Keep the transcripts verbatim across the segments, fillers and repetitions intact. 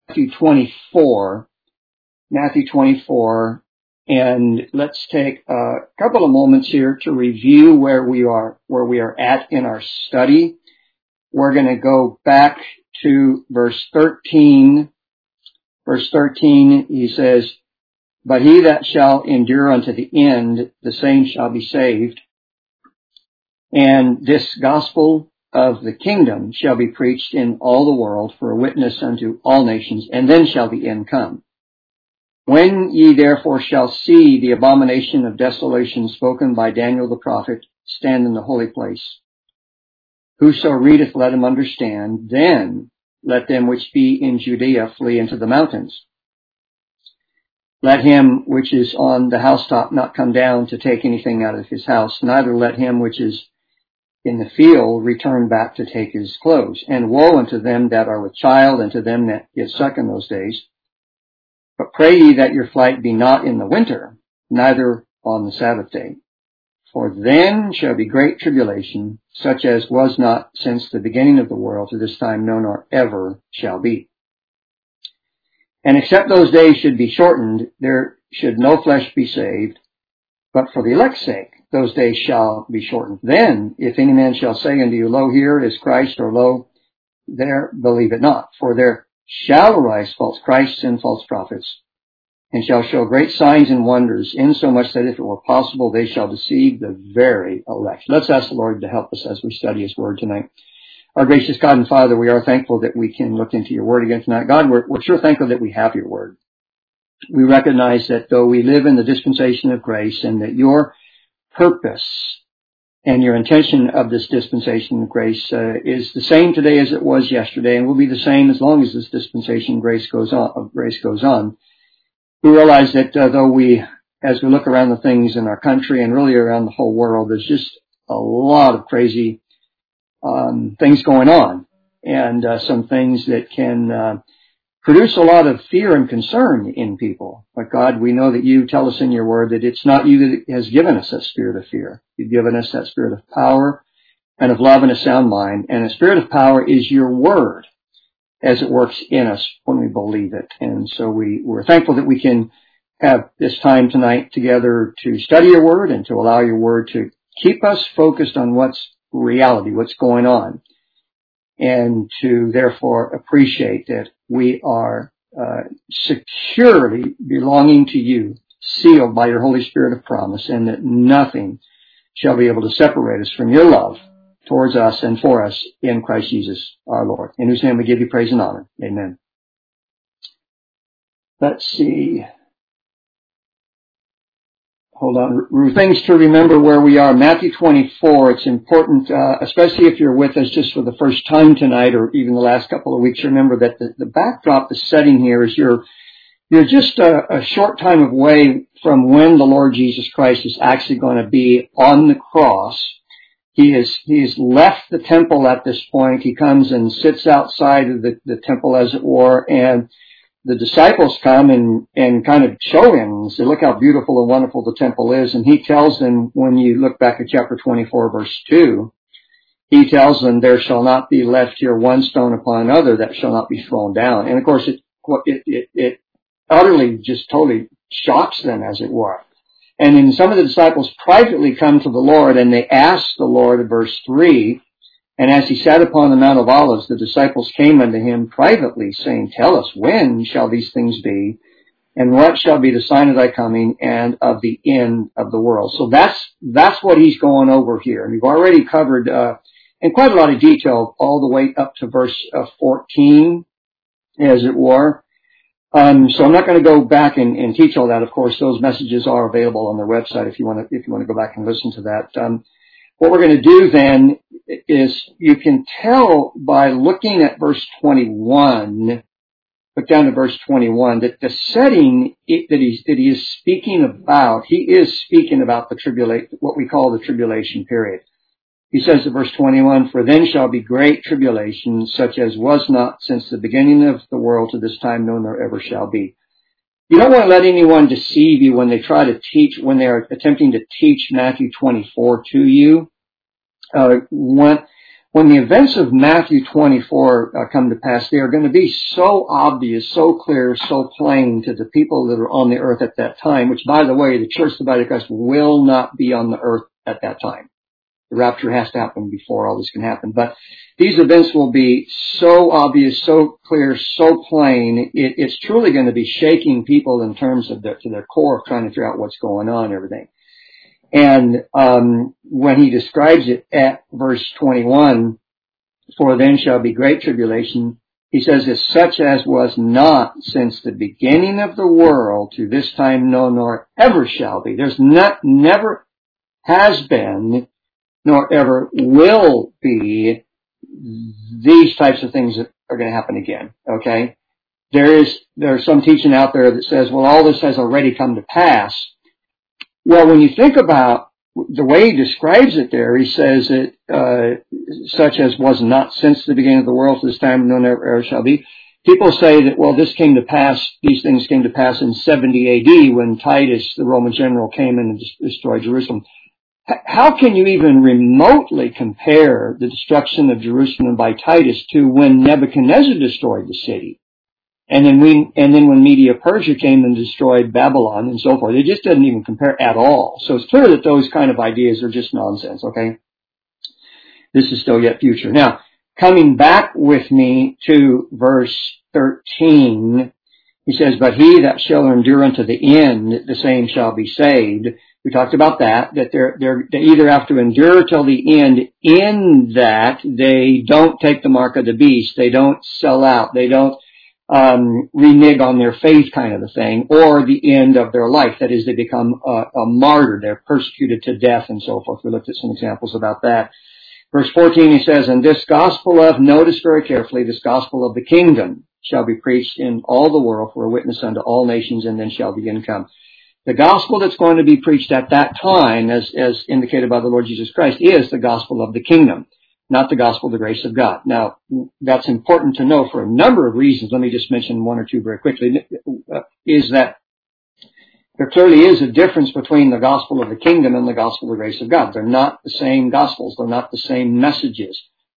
Matthew twenty-four, Matthew twenty-four, and let's take a couple of moments here to review where we are, where we are at in our study. We're going to go back to verse thirteen. Verse thirteen, he says, "But he that shall endure unto the end, the same shall be saved. And this gospel of the kingdom shall be preached in all the world for a witness unto all nations, and then shall the end come. When ye therefore shall see the abomination of desolation spoken by Daniel the prophet stand in the holy place, whoso readeth, let him understand. Then let them which be in Judea flee into the mountains. Let him which is on the housetop not come down to take anything out of his house, neither let him which is in the field return back to take his clothes. And woe unto them that are with child, and to them that get suck in those days. But pray ye that your flight be not in the winter, neither on the Sabbath day. For then shall be great tribulation, such as was not since the beginning of the world to this time, no, nor ever shall be. And except those days should be shortened, there should no flesh be saved, but for the elect's sake those days shall be shortened. Then, if any man shall say unto you, Lo, here is Christ, or Lo, there, believe it not. For there shall arise false Christs and false prophets, and shall show great signs and wonders, insomuch that if it were possible, they shall deceive the very elect." Let's ask the Lord to help us as we study His Word tonight. Our gracious God and Father, we are thankful that we can look into Your Word again tonight. God, we're, we're sure thankful that we have Your Word. We recognize that though we live in the dispensation of grace, and that Your purpose and Your intention of this dispensation of grace uh, is the same today as it was yesterday, and will be the same as long as this dispensation of grace goes on. Of grace goes on. We realize that uh, though we, as we look around the things in our country and really around the whole world, there's just a lot of crazy um, things going on, and uh, some things that can uh, produce a lot of fear and concern in people. But God, we know that You tell us in Your Word that it's not You that has given us that spirit of fear. You've given us that spirit of power and of love and a sound mind. And the spirit of power is Your Word as it works in us when we believe it. And so we, we're thankful that we can have this time tonight together to study Your Word and to allow Your Word to keep us focused on what's reality, what's going on, and to therefore appreciate that we are uh, securely belonging to You, sealed by Your Holy Spirit of promise, and that nothing shall be able to separate us from Your love towards us and for us in Christ Jesus our Lord, in whose name we give You praise and honor. Amen. Let's see. Hold on. Things to remember where we are. Matthew twenty-four. It's important, uh, especially if you're with us just for the first time tonight or even the last couple of weeks. Remember that the, the backdrop, the setting here is you're, you're just a, a short time away from when the Lord Jesus Christ is actually going to be on the cross. He is, he has left the temple at this point. He comes and sits outside of the, the temple, as it were, and the disciples come and, and kind of show Him and say, look how beautiful and wonderful the temple is. And He tells them, when you look back at chapter twenty-four, verse two, He tells them, there shall not be left here one stone upon another that shall not be thrown down. And of course, it, it, it, it utterly just totally shocks them, as it were. And then some of the disciples privately come to the Lord, and they ask the Lord in verse three, and as He sat upon the Mount of Olives, the disciples came unto Him privately, saying, Tell us, when shall these things be? And what shall be the sign of Thy coming and of the end of the world? So that's, that's what He's going over here. And we've already covered, uh, in quite a lot of detail, all the way up to verse uh, fourteen, as it were. Um, so I'm not going to go back and, and teach all that. Of course, those messages are available on their website if you want to, if you want to go back and listen to that. Um, what we're going to do then is, you can tell by looking at verse twenty-one, look down to verse twenty-one, that the setting that he's, that he is speaking about, he is speaking about the tribulation, what we call the tribulation period. He says in verse twenty-one, For then shall be great tribulation, such as was not since the beginning of the world to this time, no, nor ever shall be. You don't want to let anyone deceive you when they try to teach, when they are attempting to teach Matthew twenty-four to you. Uh, one, when the events of Matthew twenty-four uh, come to pass, they are going to be so obvious, so clear, so plain to the people that are on the earth at that time, which, by the way, the Church of the Body of Christ will not be on the earth at that time. The rapture has to happen before all this can happen. But these events will be so obvious, so clear, so plain. It, it's truly going to be shaking people in terms of their, to their core of trying to figure out what's going on and everything. And um when he describes it at verse twenty-one, for then shall be great tribulation, he says, it's such as was not since the beginning of the world to this time, no, nor ever shall be. There's not, never has been, nor ever will be these types of things that are going to happen again. Okay? There is, there's some teaching out there that says, well, all this has already come to pass. Well, when you think about the way he describes it there, he says that, uh, such as was not since the beginning of the world to this time, no, never ever shall be. People say that, well, this came to pass, these things came to pass in seventy A D when Titus, the Roman general, came in and destroyed Jerusalem. How can you even remotely compare the destruction of Jerusalem by Titus to when Nebuchadnezzar destroyed the city? And then we, and then when Media Persia came and destroyed Babylon and so forth, it just doesn't even compare at all. So it's clear that those kind of ideas are just nonsense, okay? This is still yet future. Now, coming back with me to verse thirteen, he says, but he that shall endure unto the end, the same shall be saved. We talked about that, that they're, they're, they either have to endure till the end in that they don't take the mark of the beast, they don't sell out, they don't Um, renege on their faith kind of a thing, or the end of their life. That is, they become a, a martyr. They're persecuted to death and so forth. We looked at some examples about that. Verse fourteen, he says, and this gospel of, notice very carefully, this gospel of the kingdom shall be preached in all the world for a witness unto all nations, and then shall the end come. The gospel that's going to be preached at that time, as, as indicated by the Lord Jesus Christ, is the gospel of the kingdom, not the gospel of the grace of God. Now, that's important to know for a number of reasons. Let me just mention one or two very quickly. Is that there clearly is a difference between the gospel of the kingdom and the gospel of the grace of God. They're not the same gospels. They're not the same messages.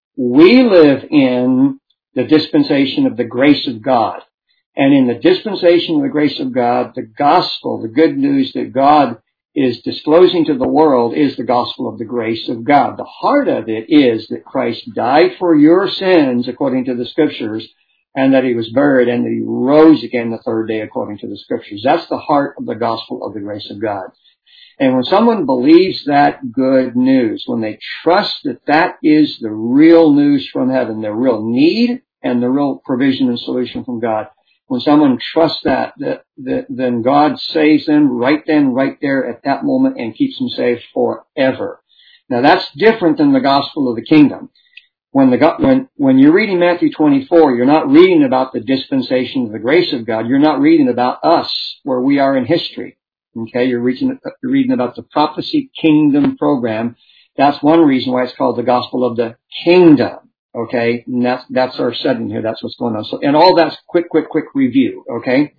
We live in the dispensation of the grace of God. And in the dispensation of the grace of God, the gospel, the good news that God is disclosing to the world is the gospel of the grace of God. The heart of it is that Christ died for your sins according to the scriptures, and that he was buried and that he rose again the third day according to the scriptures. That's the heart of the gospel of the grace of God. And when someone believes that good news, when they trust that that is the real news from heaven, the real need and the real provision and solution from God, when someone trusts that, that, that, then God saves them right then, right there at that moment, and keeps them saved forever. Now that's different than the gospel of the kingdom. When the when when you're reading Matthew twenty-four, you're not reading about the dispensation of the grace of God. You're not reading about us, where we are in history. Okay, you're reading you're reading about the prophecy kingdom program. That's one reason why it's called the gospel of the kingdom. Okay, and that's, that's our setting here. That's what's going on. So, and all that's quick, quick, quick review. Okay.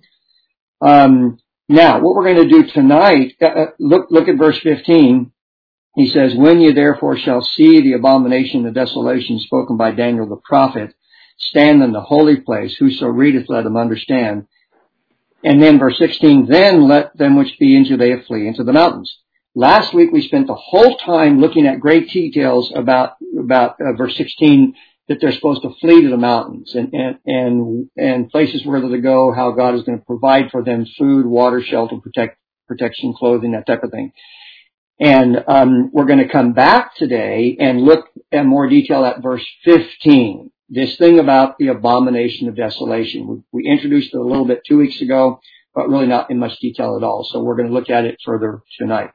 Um, now, what we're going to do tonight, uh, look, look at verse fifteen. He says, when you therefore shall see the abomination of desolation spoken by Daniel the prophet, stand in the holy place. Whoso readeth, let him understand. And then verse sixteen, then let them which be in Judea flee into the mountains. Last week we spent the whole time looking at great details about about uh, verse sixteen, that they're supposed to flee to the mountains and and and, and places where to go, how God is going to provide for them food, water, shelter, protect, protection, clothing, that type of thing. And um, we're going to come back today and look in more detail at verse fifteen, this thing about the abomination of desolation. We, we introduced it a little bit two weeks ago, but really not in much detail at all. So we're going to look at it further tonight.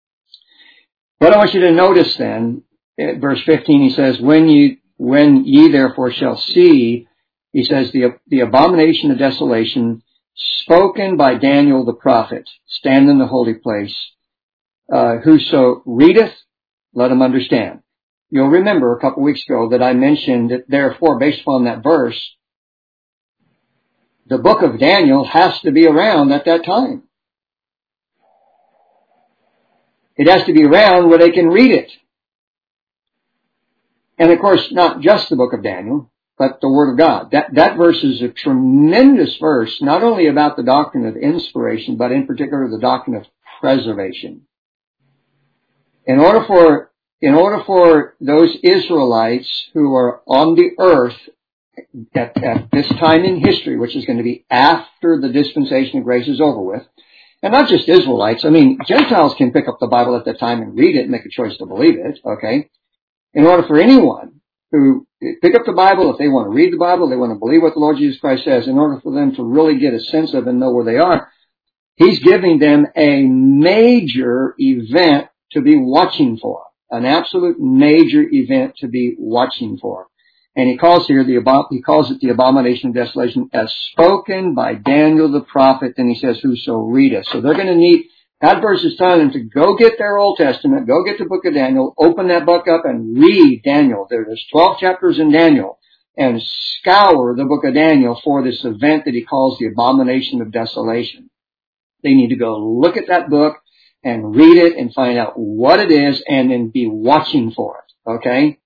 What I want you to notice then, at verse fifteen, he says, when you, when ye therefore shall see, he says, the, the abomination of desolation spoken by Daniel the prophet, stand in the holy place, uh, whoso readeth, let him understand. You'll remember a couple weeks ago that I mentioned that therefore, based upon that verse, the book of Daniel has to be around at that time. It has to be around where they can read it. And of course, not just the book of Daniel, but the Word of God. That, that verse is a tremendous verse, not only about the doctrine of inspiration, but in particular the doctrine of preservation. In order for, in order for those Israelites who are on the earth at, at this time in history, which is going to be after the dispensation of grace is over with, and not just Israelites, I mean, Gentiles can pick up the Bible at that time and read it and make a choice to believe it, okay? In order for anyone who pick up the Bible, if they want to read the Bible, they want to believe what the Lord Jesus Christ says, in order for them to really get a sense of and know where they are, He's giving them a major event to be watching for, an absolute major event to be watching for. And he calls here the, he calls it the abomination of desolation as spoken by Daniel the prophet. Then he says, whoso readeth. So they're going to need, that verse is telling them to go get their Old Testament, go get the book of Daniel, open that book up and read Daniel. There's twelve chapters in Daniel, and scour the book of Daniel for this event that he calls the abomination of desolation. They need to go look at that book and read it and find out what it is and then be watching for it. Okay?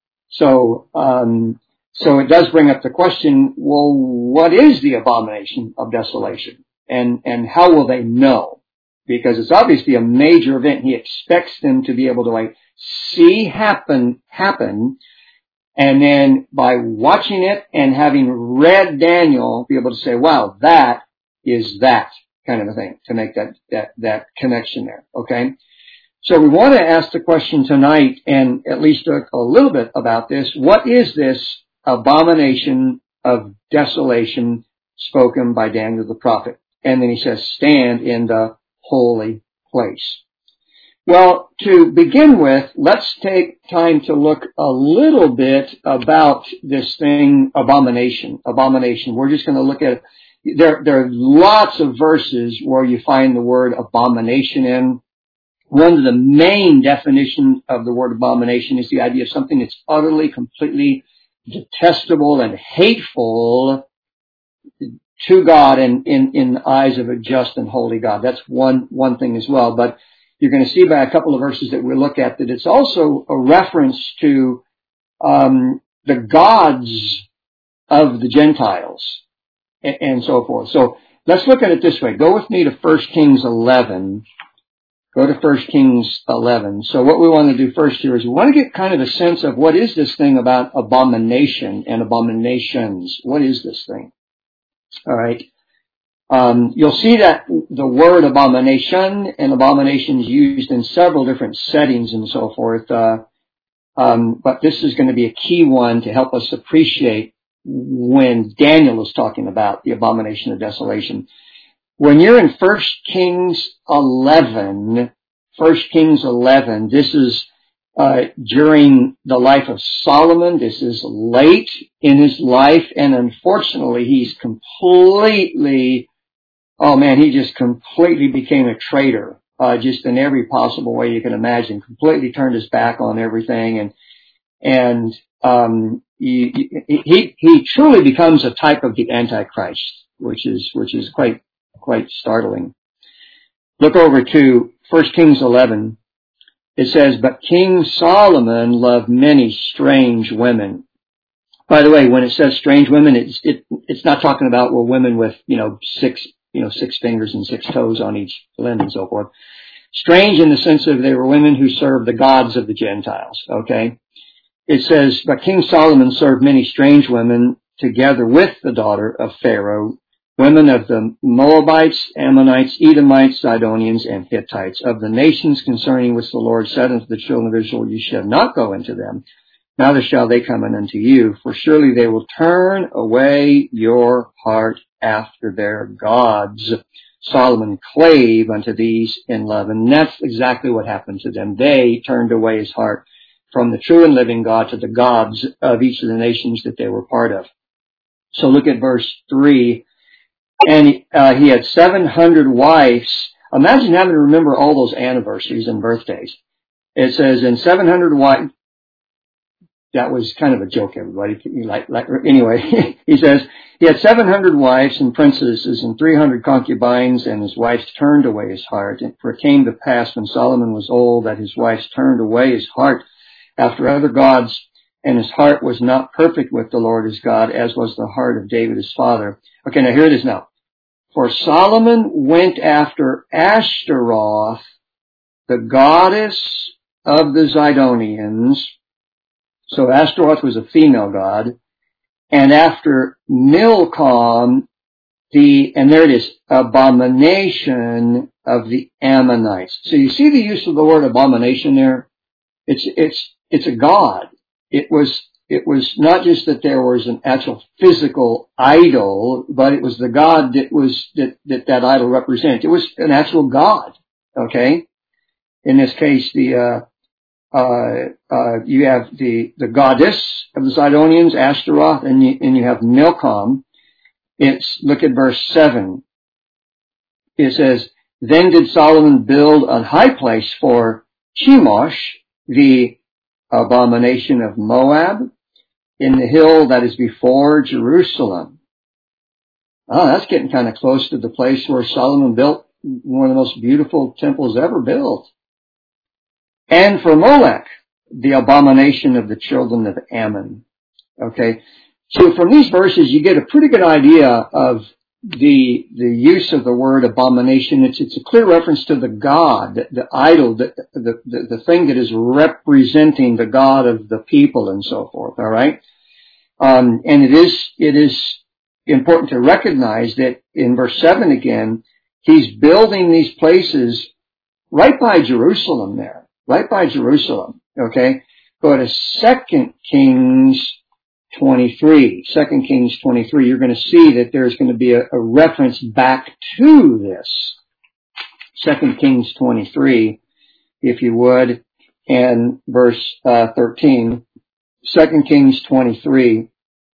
So, um, so it does bring up the question, well, what is the abomination of desolation? And, and how will they know? Because it's obviously a major event. He expects them to be able to like see happen, happen, and then by watching it and having read Daniel, be able to say, wow, that is that kind of a thing, to make that, that, that connection there. Okay? So we want to ask the question tonight, and at least a, a little bit about this. What is this abomination of desolation spoken by Daniel the prophet? And then he says, stand in the holy place. Well, to begin with, let's take time to look a little bit about this thing, abomination. Abomination. We're just going to look at, there, there are lots of verses where you find the word abomination in. One of the main definitions of the word abomination is the idea of something that's utterly, completely detestable and hateful to God and in, in the eyes of a just and holy God. That's one, one thing as well. But you're going to see by a couple of verses that we look at that it's also a reference to um, the gods of the Gentiles and, and so forth. So let's look at it this way. Go with me to First Kings eleven. Go to First Kings eleven. So what we want to do first here is we want to get kind of a sense of what is this thing about abomination and abominations. What is this thing? All right. Um, you'll see that the word abomination and abomination is used in several different settings and so forth. Uh, um, but this is going to be a key one to help us appreciate when Daniel is talking about the abomination of desolation. When you're in First Kings eleven, First Kings eleven, this is uh, during the life of Solomon. This is late in his life, and unfortunately, he's completely, oh man, he just completely became a traitor, uh, just in every possible way you can imagine. Completely turned his back on everything, and and um, he he he truly becomes a type of the Antichrist, which is which is quite. Quite startling. Look over to First Kings eleven. It says, but King Solomon loved many strange women. By the way, when it says strange women, it's, it, it's not talking about, well, women with, you know, six, you know, six fingers and six toes on each limb and so forth. Strange in the sense of they were women who served the gods of the Gentiles, okay? It says, but King Solomon served many strange women together with the daughter of Pharaoh, women of the Moabites, Ammonites, Edomites, Sidonians, and Hittites, of the nations concerning which the Lord said unto the children of Israel, you shall not go into them, neither shall they come in unto you, for surely they will turn away your heart after their gods. Solomon clave unto these in love. And that's exactly what happened to them. They turned away his heart from the true and living God to the gods of each of the nations that they were part of. So look at verse three. And uh, he had seven hundred wives. Imagine having to remember all those anniversaries and birthdays. It says, and seven hundred wives. That was kind of a joke, everybody. Like, like, anyway, he says, he had seven hundred wives and princesses and three hundred concubines, and his wives turned away his heart. And for it came to pass when Solomon was old that his wives turned away his heart after other gods, and his heart was not perfect with the Lord his God, as was the heart of David his father. Okay, now here it is now. For Solomon went after Ashtaroth, the goddess of the Zidonians. So Ashtaroth was a female god. And after Milcom, the, and there it is, abomination of the Ammonites. So you see the use of the word abomination there? It's, it's, it's a god. It was, it was not just that there was an actual physical idol, but it was the god that was, that, that, that idol represented. It was an actual god. Okay? In this case, the, uh, uh, uh, you have the, the goddess of the Zidonians, Ashtaroth, and you, and you have Milcom. It's, look at verse seven. It says, then did Solomon build a high place for Chemosh, the abomination of Moab, in the hill that is before Jerusalem. Oh, that's getting kind of close to the place where Solomon built one of the most beautiful temples ever built. And for Molech, the abomination of the children of Ammon. Okay. So from these verses, you get a pretty good idea of the, the use of the word abomination. It's, it's a clear reference to the God, the, the idol, the, the, the, the thing that is representing the God of the people and so forth. All right. Um, and it is, it is important to recognize that in verse seven again, he's building these places right by Jerusalem there. Right by Jerusalem, okay? Go to Second Kings twenty-three. Second Kings twenty-three, you're going to see that there's going to be a, a reference back to this. Second Kings twenty-three, if you would, and verse uh, thirteen. Second Kings twenty-three.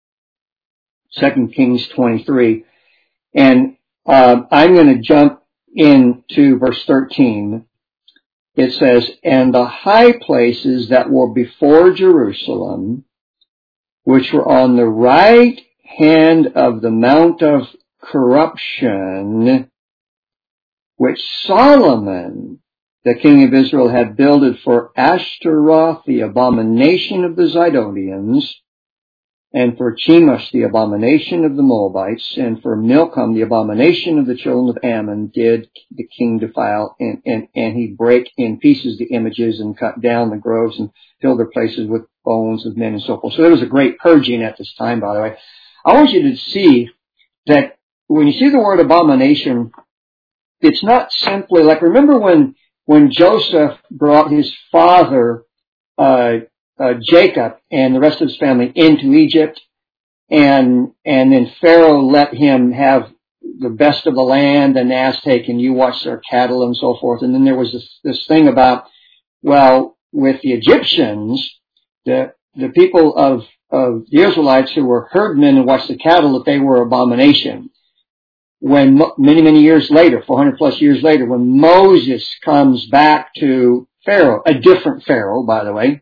Second Kings twenty-three. And uh, I'm going to jump into verse thirteen. It says, and the high places that were before Jerusalem, which were on the right hand of the Mount of Corruption, which Solomon, the king of Israel, had builded for Ashtaroth, the abomination of the Zidonians, and for Chemosh, the abomination of the Moabites, and for Milcom, the abomination of the children of Ammon, did the king defile, and, and, and he break in pieces the images and cut down the groves and filled their places with bones of men and so forth. So there was a great purging at this time, by the way. I want you to see that when you see the word abomination, it's not simply like, remember when, when Joseph brought his father, uh, Uh, Jacob and the rest of his family into Egypt, and and then Pharaoh let him have the best of the land, and asked, hey, can you watch their cattle and so forth? And then there was this, this thing about, well, with the Egyptians, the the people of, of the Israelites who were herdmen and watched the cattle, that they were abomination. When many, many years later, four hundred plus years later, when Moses comes back to Pharaoh, a different Pharaoh, by the way,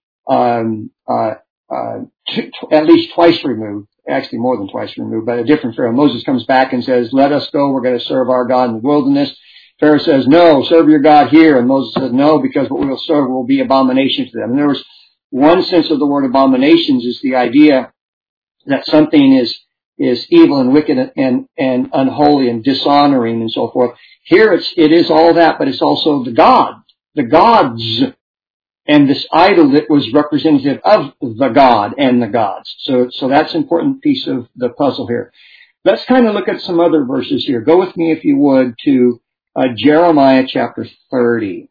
Um, uh, uh, t- t- at least twice removed, actually more than twice removed, but a different Pharaoh. Moses comes back and says, let us go, we're going to serve our God in the wilderness. Pharaoh says, no, serve your God here. And Moses said, no, because what we will serve will be abomination to them. And there was one sense of the word abominations is the idea that something is, is evil and wicked and, and unholy and dishonoring and so forth. Here it's, it is all that, but it's also the God, the gods, and this idol that was representative of the God and the gods. So, so that's an important piece of the puzzle here. Let's kind of look at some other verses here. Go with me, if you would, to uh, Jeremiah chapter thirty.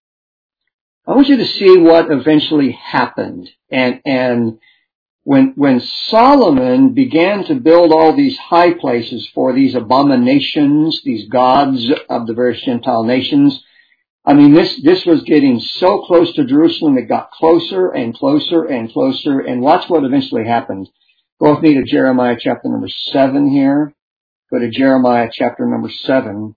I want you to see what eventually happened. And, and when, when Solomon began to build all these high places for these abominations, these gods of the various Gentile nations, I mean, this, this was getting so close to Jerusalem, it got closer and closer and closer, and watch what eventually happened. Go with me to Jeremiah chapter number seven here. Go to Jeremiah chapter number seven.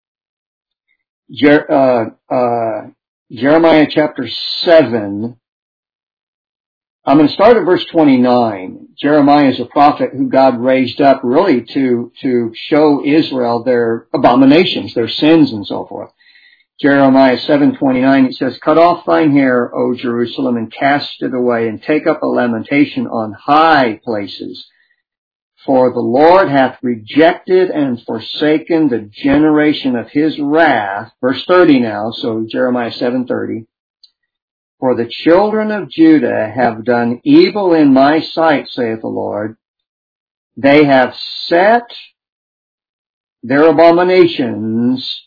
Jer- uh, uh, Jeremiah chapter seven. I'm going to start at verse twenty-nine. Jeremiah is a prophet who God raised up really to, to show Israel their abominations, their sins and so forth. Jeremiah seven twenty-nine, it says, cut off thine hair, O Jerusalem, and cast it away, and take up a lamentation on high places. For the Lord hath rejected and forsaken the generation of his wrath. Verse thirty now, so Jeremiah seven thirty. For the children of Judah have done evil in my sight, saith the Lord. They have set their abominations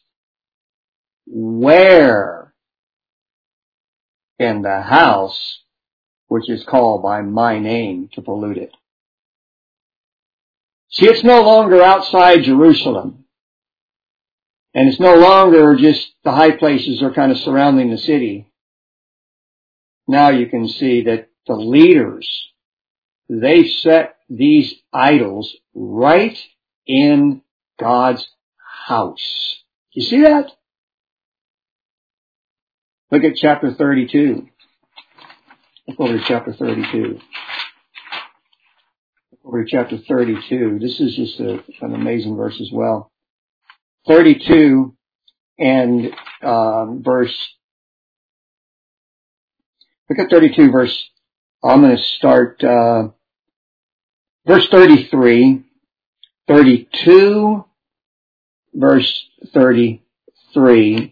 where? In the house which is called by my name, to pollute it. See, it's no longer outside Jerusalem. And it's no longer just the high places are kind of surrounding the city. Now you can see that the leaders, they've set these idols right in God's house. You see that? Look at chapter thirty-two. Look over to chapter thirty-two. Look over to chapter thirty-two. This is just a, an amazing verse as well. thirty-two and um, verse. Look at thirty-two verse. I'm going to start uh, verse thirty-three. thirty-two verse thirty-three.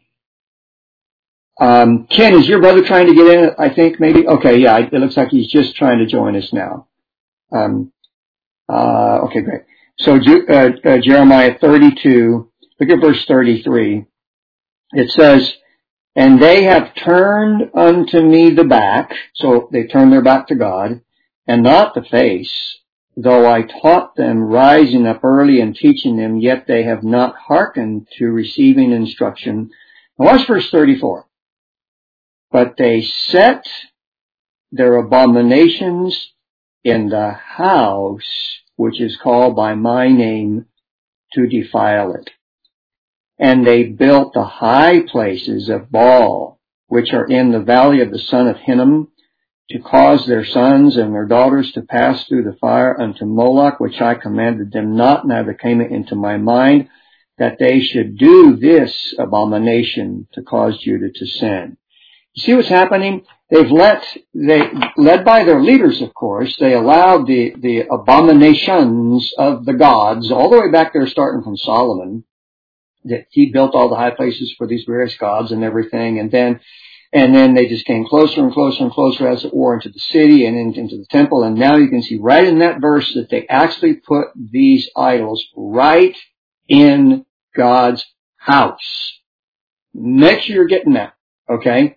Um, Ken, is your brother trying to get in? I think maybe. Okay, yeah. It looks like he's just trying to join us now. Um, uh, okay, great. So uh, uh, Jeremiah thirty-two. Look at verse thirty-three. It says, and they have turned unto me the back, so they turned their back to God, and not the face, though I taught them rising up early and teaching them, yet they have not hearkened to receiving instruction. Now watch verse thirty-four. But they set their abominations in the house which is called by my name to defile it. And they built the high places of Baal, which are in the valley of the son of Hinnom, to cause their sons and their daughters to pass through the fire unto Moloch, which I commanded them not, neither came it into my mind, that they should do this abomination to cause Judah to sin. You see what's happening? They've let, they, led by their leaders, of course, they allowed the, the abominations of the gods, all the way back there starting from Solomon, that he built all the high places for these various gods and everything, and then, and then they just came closer and closer and closer, as it were, into the city and into the temple, and now you can see right in that verse that they actually put these idols right in God's house. Make sure you're getting that, okay?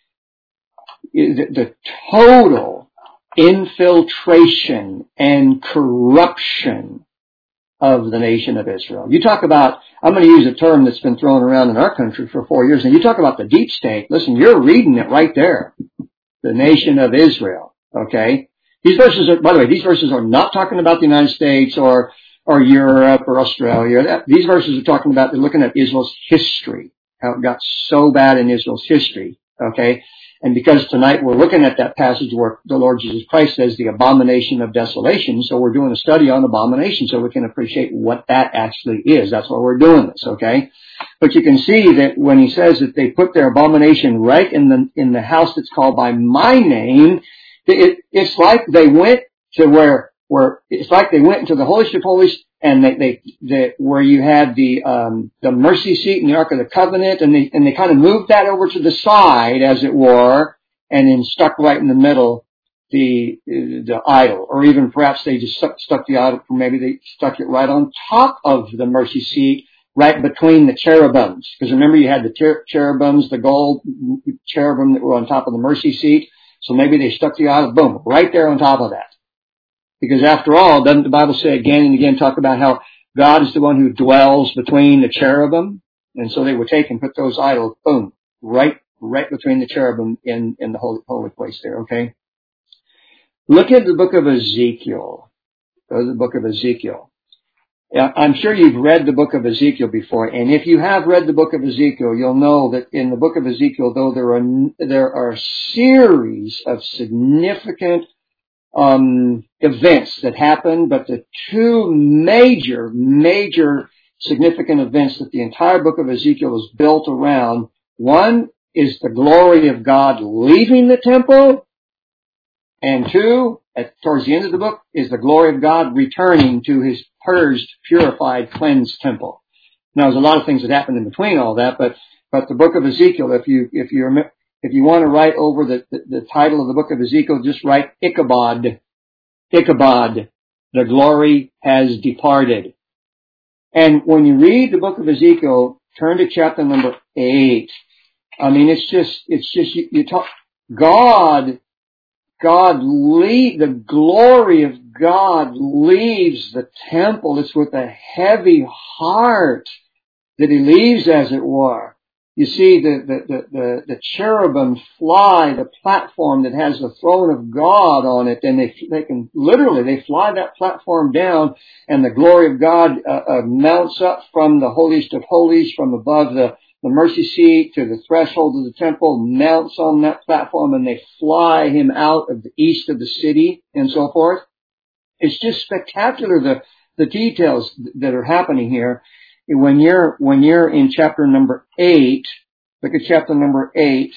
The, the total infiltration and corruption of the nation of Israel. You talk about, I'm going to use a term that's been thrown around in our country for four years, and you talk about the deep state. Listen, you're reading it right there. The nation of Israel, okay? These verses are, by the way, these verses are not talking about the United States or, or Europe or Australia. These verses are talking about, they're looking at Israel's history, how it got so bad in Israel's history, okay? And because tonight we're looking at that passage where the Lord Jesus Christ says the abomination of desolation, so we're doing a study on abomination so we can appreciate what that actually is. That's why we're doing this, okay? But you can see that when he says that they put their abomination right in the in the house that's called by my name, it, it's like they went to where where it's like they went into the holiest of holies, and they, they, they where you had the, um, the mercy seat and the Ark of the Covenant, and they, and they kind of moved that over to the side, as it were, and then stuck right in the middle the, the idol. Or even perhaps they just stuck, stuck the idol, or maybe they stuck it right on top of the mercy seat, right between the cherubims. Because remember you had the cher- cherubims, the gold cherubim that were on top of the mercy seat. So maybe they stuck the idol, boom, right there on top of that. Because after all, doesn't the Bible say again and again, talk about how God is the one who dwells between the cherubim? And so they would take and put those idols, boom, right, right between the cherubim in, in the holy, holy place there, okay? Look at the book of Ezekiel. Go to the book of Ezekiel. I'm sure you've read the book of Ezekiel before, and if you have read the book of Ezekiel, you'll know that in the book of Ezekiel, though there are, there are a series of significant Um, events that happen, but the two major, major significant events that the entire book of Ezekiel is built around One is the glory of God leaving the temple, and two, at, towards the end of the book, is the glory of God returning to his purged, purified, cleansed temple. Now, there's a lot of things that happened in between all that, but but the book of Ezekiel, if you if you if you want to write over the, the the title of the book of Ezekiel, just write Ichabod. Ichabod, the glory has departed. And when you read the book of Ezekiel, turn to chapter number eight. I mean, it's just it's just you, you talk God. God leave, the glory of God leaves the temple. It's with a heavy heart that he leaves, as it were. You see the, the, the, the, the cherubim fly the platform that has the throne of God on it, and they, they can literally, they fly that platform down, and the glory of God uh, uh, mounts up from the holiest of holies, from above the The mercy seat to the threshold of the temple, mounts on that platform, and they fly him out of the east of the city and so forth. It's just spectacular, the, the details that are happening here. When you're, when you're in chapter number eight, look at chapter number eight,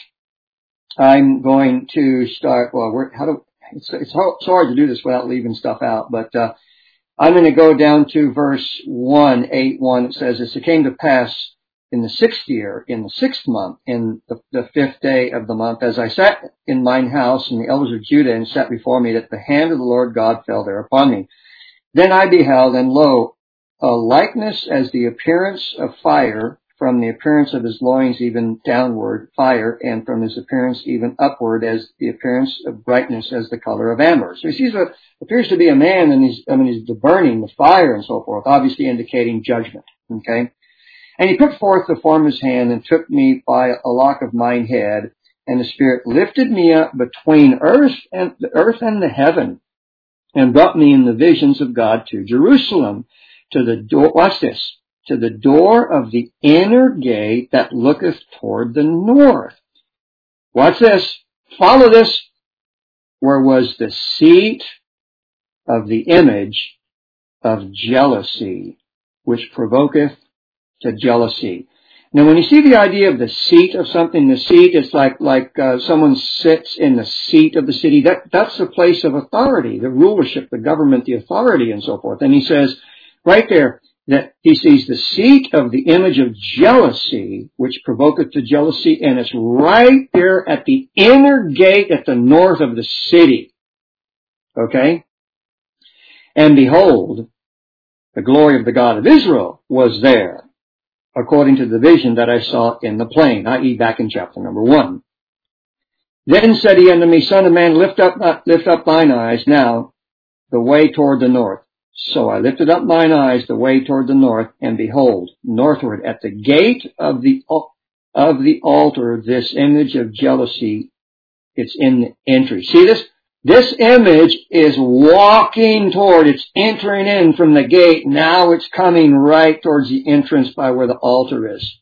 I'm going to start, well, we're, how do, it's, it's hard, it's hard to do this without leaving stuff out, but, uh, I'm going to go down to verse one, eight, one. It says, "As it came to pass in the sixth year, in the sixth month, in the, the fifth day of the month, as I sat in mine house, and the elders of Judah and sat before me, that the hand of the Lord God fell there upon me. Then I beheld, and lo, a likeness as the appearance of fire, from the appearance of his loins even downward, fire, and from his appearance even upward, as the appearance of brightness as the color of amber." So he sees what appears to be a man, and he's, I mean, he's the burning, the fire, and so forth, obviously indicating judgment. Okay. "And he put forth the form of his hand, and took me by a lock of mine head, and the Spirit lifted me up between earth and the earth and the heaven, and brought me in the visions of God to Jerusalem, to the door, watch this, to the door of the inner gate that looketh toward the north." Watch this, follow this, "where was the seat of the image of jealousy, which provoketh to jealousy." Now, when you see the idea of the seat of something, the seat is like like uh, someone sits in the seat of the city. That that's the place of authority, the rulership, the government, the authority, and so forth. And he says right there that he sees the seat of the image of jealousy, which provoketh to jealousy, and it's right there at the inner gate at the north of the city. Okay? "And behold, the glory of the God of Israel was there, according to the vision that I saw in the plain," that is back in chapter number one. "Then said he unto me, Son of man, lift up, lift up thine eyes now the way toward the north. So I lifted up mine eyes the way toward the north, and behold, northward at the gate of the, of the altar, this image of jealousy, it's in the entry." See this? This image is walking toward, it's entering in from the gate. Now it's coming right towards the entrance by where the altar is.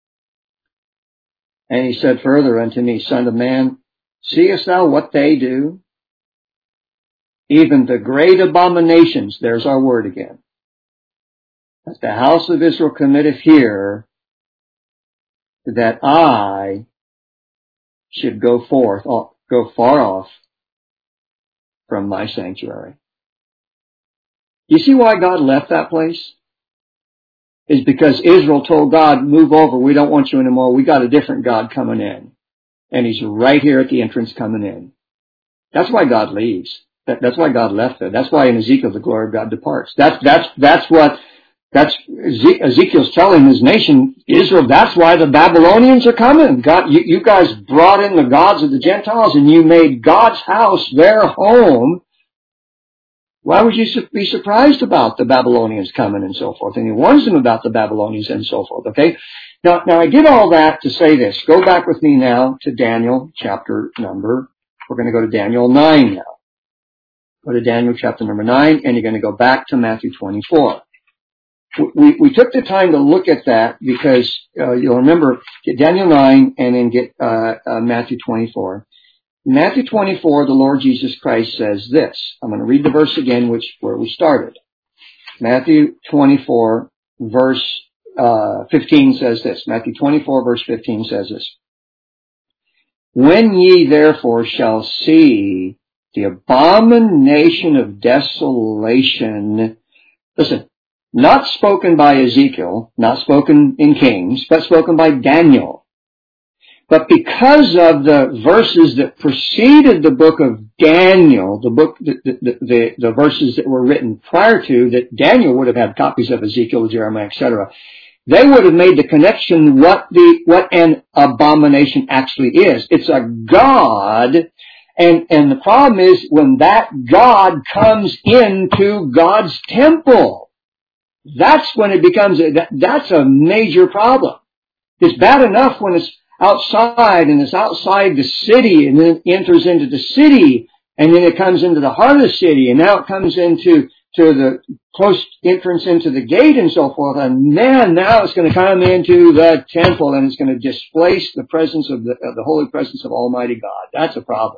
"And he said further unto me, Son of man, seest thou what they do? Even the great abominations," there's our word again, "that the house of Israel committeth here, that I should go forth, go far off from my sanctuary." You see why God left that place? Is because Israel told God, "Move over, we don't want you anymore, we got a different God coming in." And he's right here at the entrance coming in. That's why God leaves. That, that's why God left it. That's why in Ezekiel the glory of God departs. That's, that's, that's what, that's, Ezekiel's telling his nation, Israel, that's why the Babylonians are coming. God, you, you guys brought in the gods of the Gentiles, and you made God's house their home. Why would you be surprised about the Babylonians coming and so forth? And he warns them about the Babylonians and so forth, okay? Now, now I did all that to say this. Go back with me now to Daniel chapter number, we're going to go to Daniel nine now. Go to Daniel chapter number nine, and you're going to go back to Matthew twenty-four. We, we took the time to look at that because uh, you'll remember, get Daniel nine and then get uh, uh, Matthew twenty-four. In Matthew twenty-four, the Lord Jesus Christ says this. I'm going to read the verse again, which where we started. Matthew twenty-four, verse uh, fifteen says this. Matthew twenty-four verse fifteen says this. When ye therefore shall see the abomination of desolation, listen, not spoken by Ezekiel, not spoken in Kings, but spoken by Daniel. But because of the verses that preceded the book of Daniel, the book, the, the, the, the verses that were written prior to, that Daniel would have had copies of Ezekiel, Jeremiah, et cetera, they would have made the connection what the, what an abomination actually is. It's a god, and, and the problem is when that god comes into God's temple, that's when it becomes, a, that, that's a major problem. It's bad enough when it's outside, and it's outside the city, and then it enters into the city, and then it comes into the heart of the city, and now it comes into to the close entrance into the gate and so forth, and man, now it's going to come into the temple, and it's going to displace the presence of the, of the holy presence of Almighty God. That's a problem.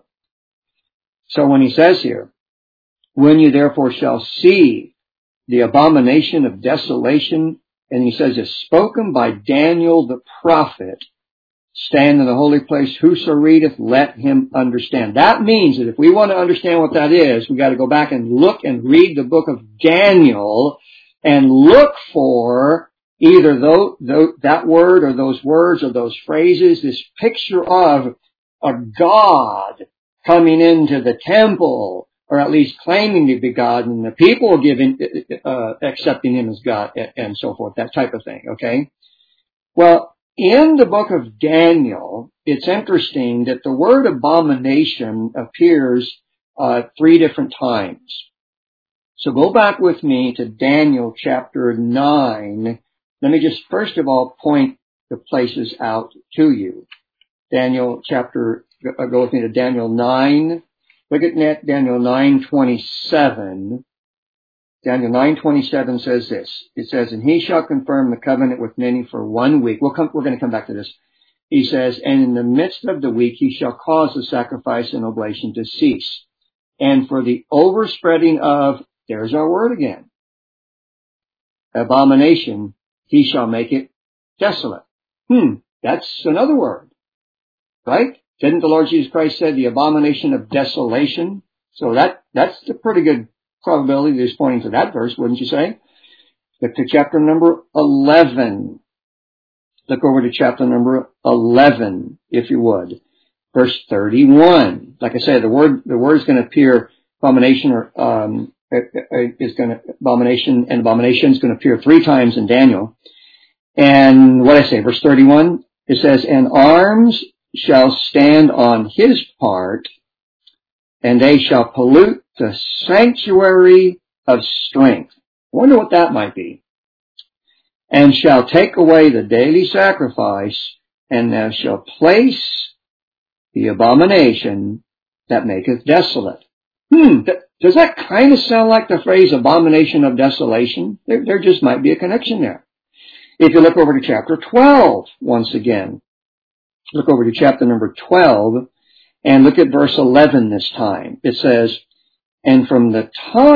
So when he says here, when you therefore shall see the abomination of desolation, and he says it's spoken by Daniel the prophet, stand in the holy place, whoso readeth, let him understand. That means that if we want to understand what that is, we've got to go back and look and read the book of Daniel and look for either those, those, that word or those words or those phrases, this picture of a God coming into the temple, or at least claiming to be God, and the people giving, uh, accepting him as God, and so forth, that type of thing, okay? Well, in the book of Daniel, it's interesting that the word abomination appears uh, three different times. So go back with me to Daniel chapter nine. Let me just first of all point the places out to you. Daniel chapter, go with me to Daniel nine. Look at Daniel nine twenty-seven. Daniel nine twenty-seven says this. It says, and he shall confirm the covenant with many for one week. We'll come, we're going to come back to this. He says, and in the midst of the week he shall cause the sacrifice and oblation to cease. And for the overspreading of, there's our word again, abomination, he shall make it desolate. Hmm, that's another word, right? Didn't the Lord Jesus Christ say the abomination of desolation? So that, that's a pretty good probability that is pointing to that verse, wouldn't you say? Look to chapter number eleven. Look over to chapter number eleven, if you would. Verse thirty-one. Like I said, the word, the word is going to appear, abomination or, um, is going to, abomination and abomination is going to appear three times in Daniel. And what I say, verse thirty-one, it says, and arms shall stand on his part, and they shall pollute the sanctuary of strength. I wonder what that might be. And shall take away the daily sacrifice, and thou shalt place the abomination that maketh desolate. Hmm, th- does that kind of sound like the phrase abomination of desolation? There, there just might be a connection there. If you look over to chapter twelve, once again, look over to chapter number twelve, and look at verse eleven this time. It says, and from the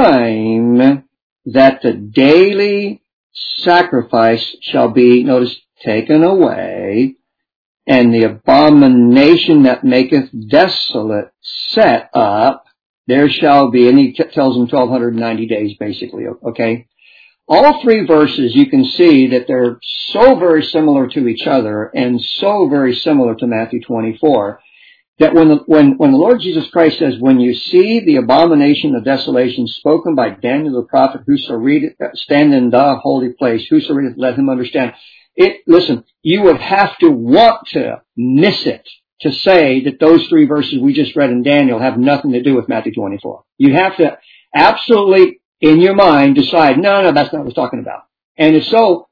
time that the daily sacrifice shall be, notice, taken away, and the abomination that maketh desolate set up, there shall be, and he t- tells them twelve ninety days basically, okay? All three verses, you can see that they're so very similar to each other and so very similar to Matthew twenty-four, that when the, when, when the Lord Jesus Christ says, when you see the abomination of desolation spoken by Daniel the prophet, whoso readeth, stand in the holy place, whoso readeth, let him understand. It, listen, you would have to want to miss it to say that those three verses we just read in Daniel have nothing to do with Matthew twenty-four. You have to absolutely, in your mind, decide, no, no, that's not what it's talking about. And if so,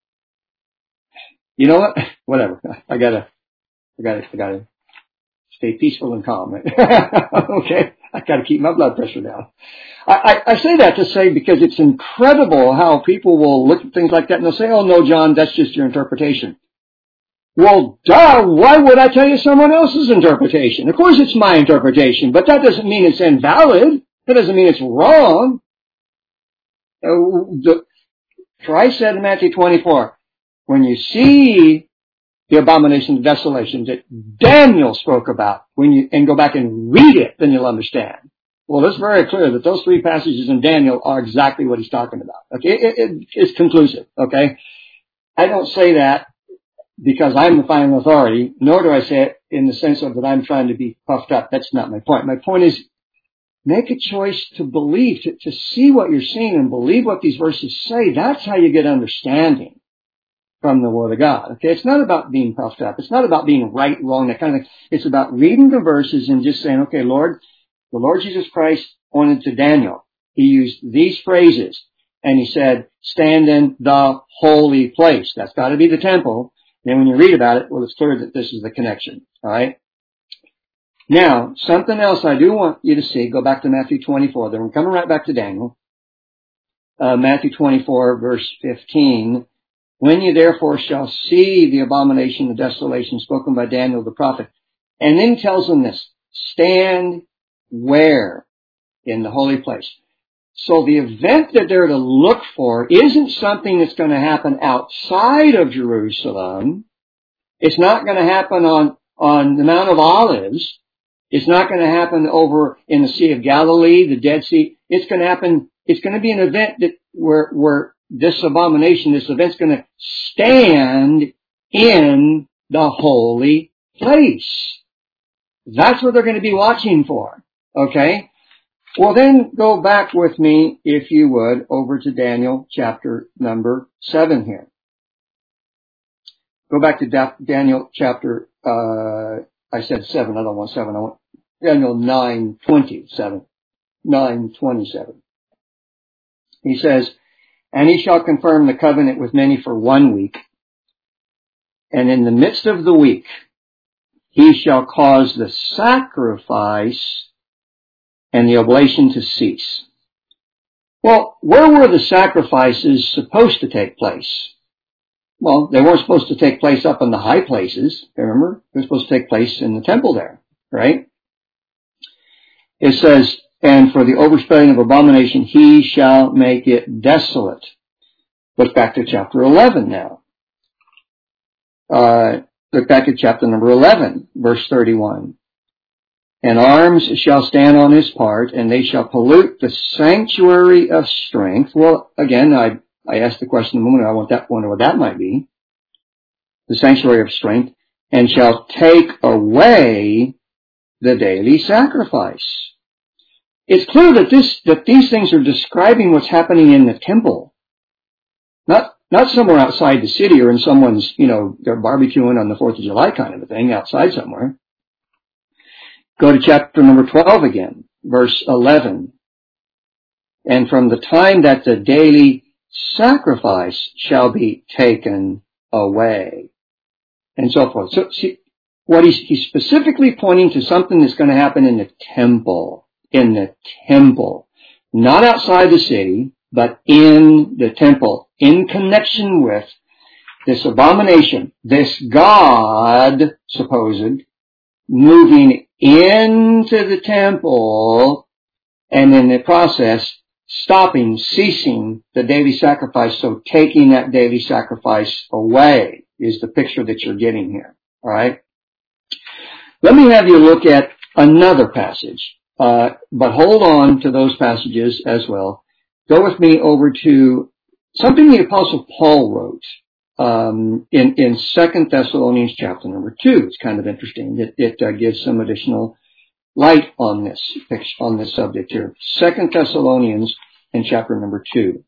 you know what? Whatever. I gotta, I gotta, I gotta stay peaceful and calm. Okay? I gotta keep my blood pressure down. I, I, I say that to say because it's incredible how people will look at things like that and they'll say, oh no, John, that's just your interpretation. Well, duh, why would I tell you someone else's interpretation? Of course it's my interpretation, but that doesn't mean it's invalid. That doesn't mean it's wrong. Uh, the, Christ said in Matthew twenty-four, when you see the abomination of desolation that Daniel spoke about, when you, and go back and read it, then you'll understand. Well, it's very clear that those three passages in Daniel are exactly what he's talking about. Okay, it, it, it's conclusive. Okay, I don't say that because I'm the final authority, nor do I say it in the sense of that I'm trying to be puffed up. That's not my point. My point is, make a choice to believe, to, to see what you're seeing and believe what these verses say. That's how you get understanding from the Word of God. Okay, it's not about being puffed up. It's not about being right, wrong, that kind of thing. It's about reading the verses and just saying, okay, Lord, the Lord Jesus Christ pointed to Daniel. He used these phrases, and he said, stand in the holy place. That's got to be the temple. And when you read about it, well, it's clear that this is the connection. All right. Now, something else I do want you to see, go back to Matthew twenty-four. Then we're coming right back to Daniel. Uh, Matthew twenty-four, verse fifteen. When you therefore shall see the abomination of desolation spoken by Daniel the prophet. And then he tells them this, stand where? In the holy place. So the event that they're to look for isn't something that's going to happen outside of Jerusalem. It's not going to happen on, on the Mount of Olives. It's not going to happen over in the Sea of Galilee, the Dead Sea. It's going to happen, it's going to be an event that where, where this abomination, this event's going to stand in the holy place. That's what they're going to be watching for. Okay? Well, then go back with me, if you would, over to Daniel chapter number seven here. Go back to da- Daniel chapter, uh, I said seven, I don't want seven, I want Daniel nine twenty-seven. nine twenty-seven. He says, and he shall confirm the covenant with many for one week, and in the midst of the week he shall cause the sacrifice and the oblation to cease. Well, where were the sacrifices supposed to take place? Well, they weren't supposed to take place up in the high places, remember? They were supposed to take place in the temple there, right? It says, and for the overspreading of abomination, he shall make it desolate. Look back to chapter eleven now. Uh, look back at chapter number eleven, verse thirty-one. And arms shall stand on his part, and they shall pollute the sanctuary of strength. Well, again, I, I asked the question a moment ago, I want that, wonder what that might be. The sanctuary of strength, and shall take away the daily sacrifice. It's clear that this, that these things are describing what's happening in the temple. Not, not somewhere outside the city or in someone's, you know, they're barbecuing on the fourth of July kind of a thing outside somewhere. Go to chapter number twelve again, verse eleven. And from the time that the daily sacrifice shall be taken away. And so forth. So see, what he's, he's specifically pointing to something that's going to happen in the temple. In the temple. Not outside the city, but in the temple. In connection with this abomination, this God, supposed, moving into the temple, and in the process, stopping, ceasing the daily sacrifice, so taking that daily sacrifice away is the picture that you're getting here. All right? Let me have you look at another passage, uh, but hold on to those passages as well. Go with me over to something the Apostle Paul wrote um, in, in Second Thessalonians chapter number two. It's kind of interesting. It, it uh, gives some additional light on this on this subject here. Second Thessalonians in chapter number two.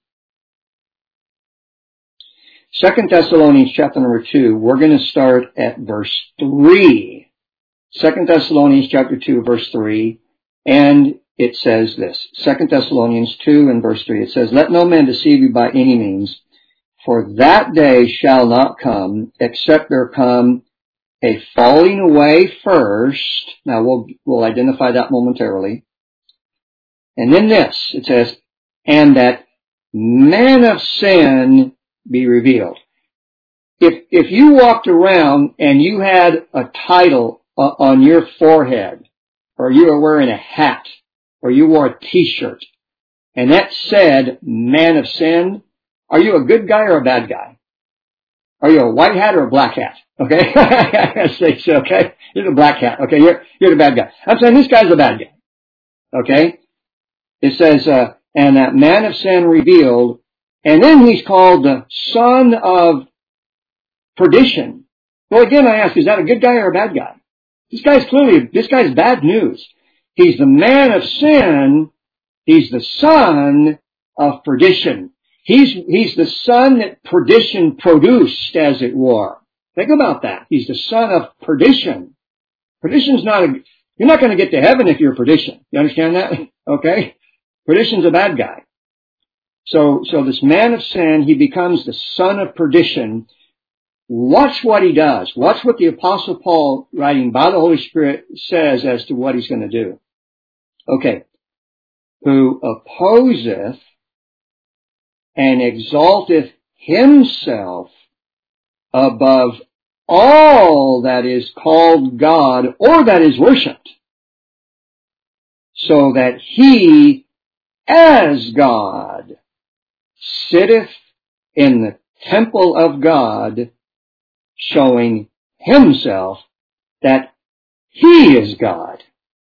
Second Thessalonians chapter number two, we're going to start at verse three. Second Thessalonians chapter two, verse three, and it says this. Second Thessalonians two and verse three, it says, let no man deceive you by any means, for that day shall not come, except there come a falling away first. Now we'll, we'll identify that momentarily. And then this, it says, and that man of sin be revealed. If, if you walked around and you had a title on your forehead, or you were wearing a hat, or you wore a t-shirt, and that said, man of sin, are you a good guy or a bad guy? Are you a white hat or a black hat? Okay? I say so, okay? You're the black hat. Okay, you're, you're the bad guy. I'm saying this guy's a bad guy. Okay? It says, uh, and that man of sin revealed, and then he's called the son of perdition. Well, again, I ask, is that a good guy or a bad guy? This guy's clearly, this guy's bad news. He's the man of sin. He's the son of perdition. He's, he's the son that perdition produced, as it were. Think about that. He's the son of perdition. Perdition's not a, you're not going to get to heaven if you're perdition. You understand that? Okay? Perdition's a bad guy. So, so this man of sin, he becomes the son of perdition. Watch what he does. Watch what the Apostle Paul, writing by the Holy Spirit, says as to what he's going to do. Okay. Who opposeth and exalteth himself above all that is called God or that is worshipped, so that he, as God, sitteth in the temple of God, showing himself that he is God.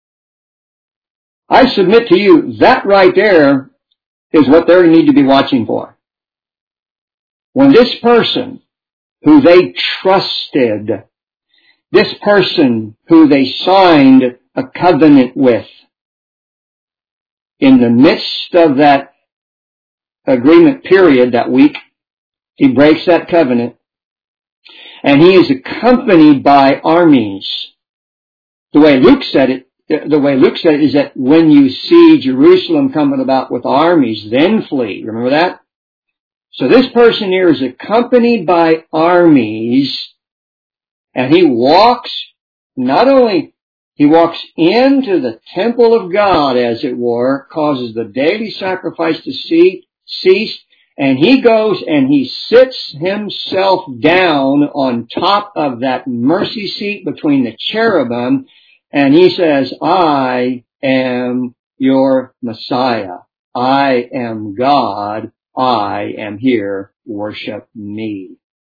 I submit to you, that right there is what they need to be watching for. When this person who they trusted, this person who they signed a covenant with, in the midst of that agreement period, that week, he breaks that covenant, and he is accompanied by armies. The way Luke said it, the way Luke said it is that when you see Jerusalem coming about with armies, then flee. Remember that? So this person here is accompanied by armies, and he walks, not only, he walks into the temple of God, as it were, causes the daily sacrifice to cease, and he goes and he sits himself down on top of that mercy seat between the cherubim, and he says, I am your Messiah. I am God. I am here. Worship me.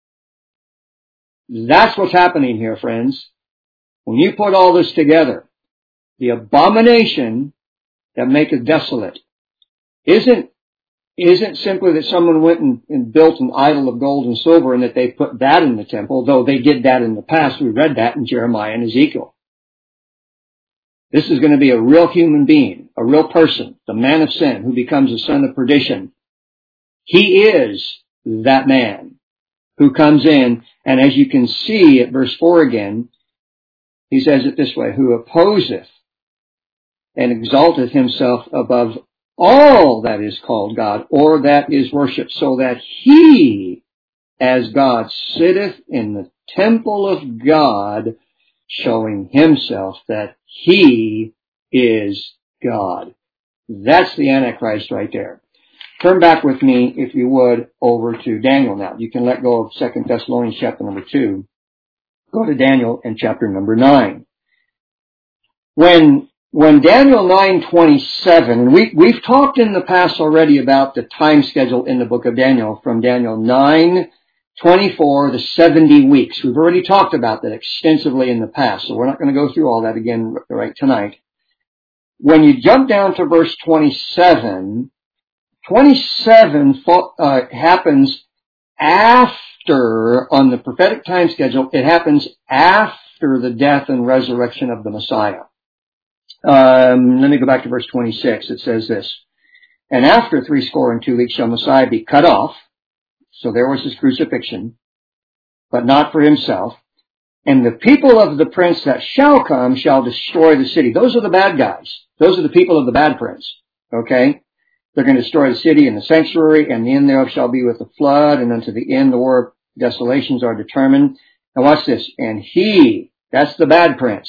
That's what's happening here, friends. When you put all this together, the abomination that maketh desolate isn't, isn't simply that someone went and, and built an idol of gold and silver and that they put that in the temple, though they did that in the past. We read that in Jeremiah and Ezekiel. This is going to be a real human being, a real person, the man of sin who becomes a son of perdition. He is that man who comes in, and as you can see at verse four again, he says it this way, who opposeth and exalteth himself above all that is called God or that is worshipped, so that he, as God, sitteth in the temple of God, showing himself that he is God. That's the Antichrist right there. Turn back with me, if you would, over to Daniel now. You can let go of Second Thessalonians chapter number two. Go to Daniel in chapter number nine. When, when Daniel nine twenty-seven, and we, we've talked in the past already about the time schedule in the book of Daniel, from Daniel nine twenty-four to seventy weeks. We've already talked about that extensively in the past, so we're not going to go through all that again right tonight. When you jump down to verse twenty-seven, twenty-seven uh, happens after, on the prophetic time schedule, it happens after the death and resurrection of the Messiah. Um, let me go back to verse twenty-six. It says this, and after three score and two weeks shall Messiah be cut off. So there was his crucifixion, but not for himself. And the people of the prince that shall come shall destroy the city. Those are the bad guys. Those are the people of the bad prince. Okay? They're going to destroy the city and the sanctuary, and the end thereof shall be with the flood, and unto the end the war of desolations are determined. Now watch this. And he, that's the bad prince,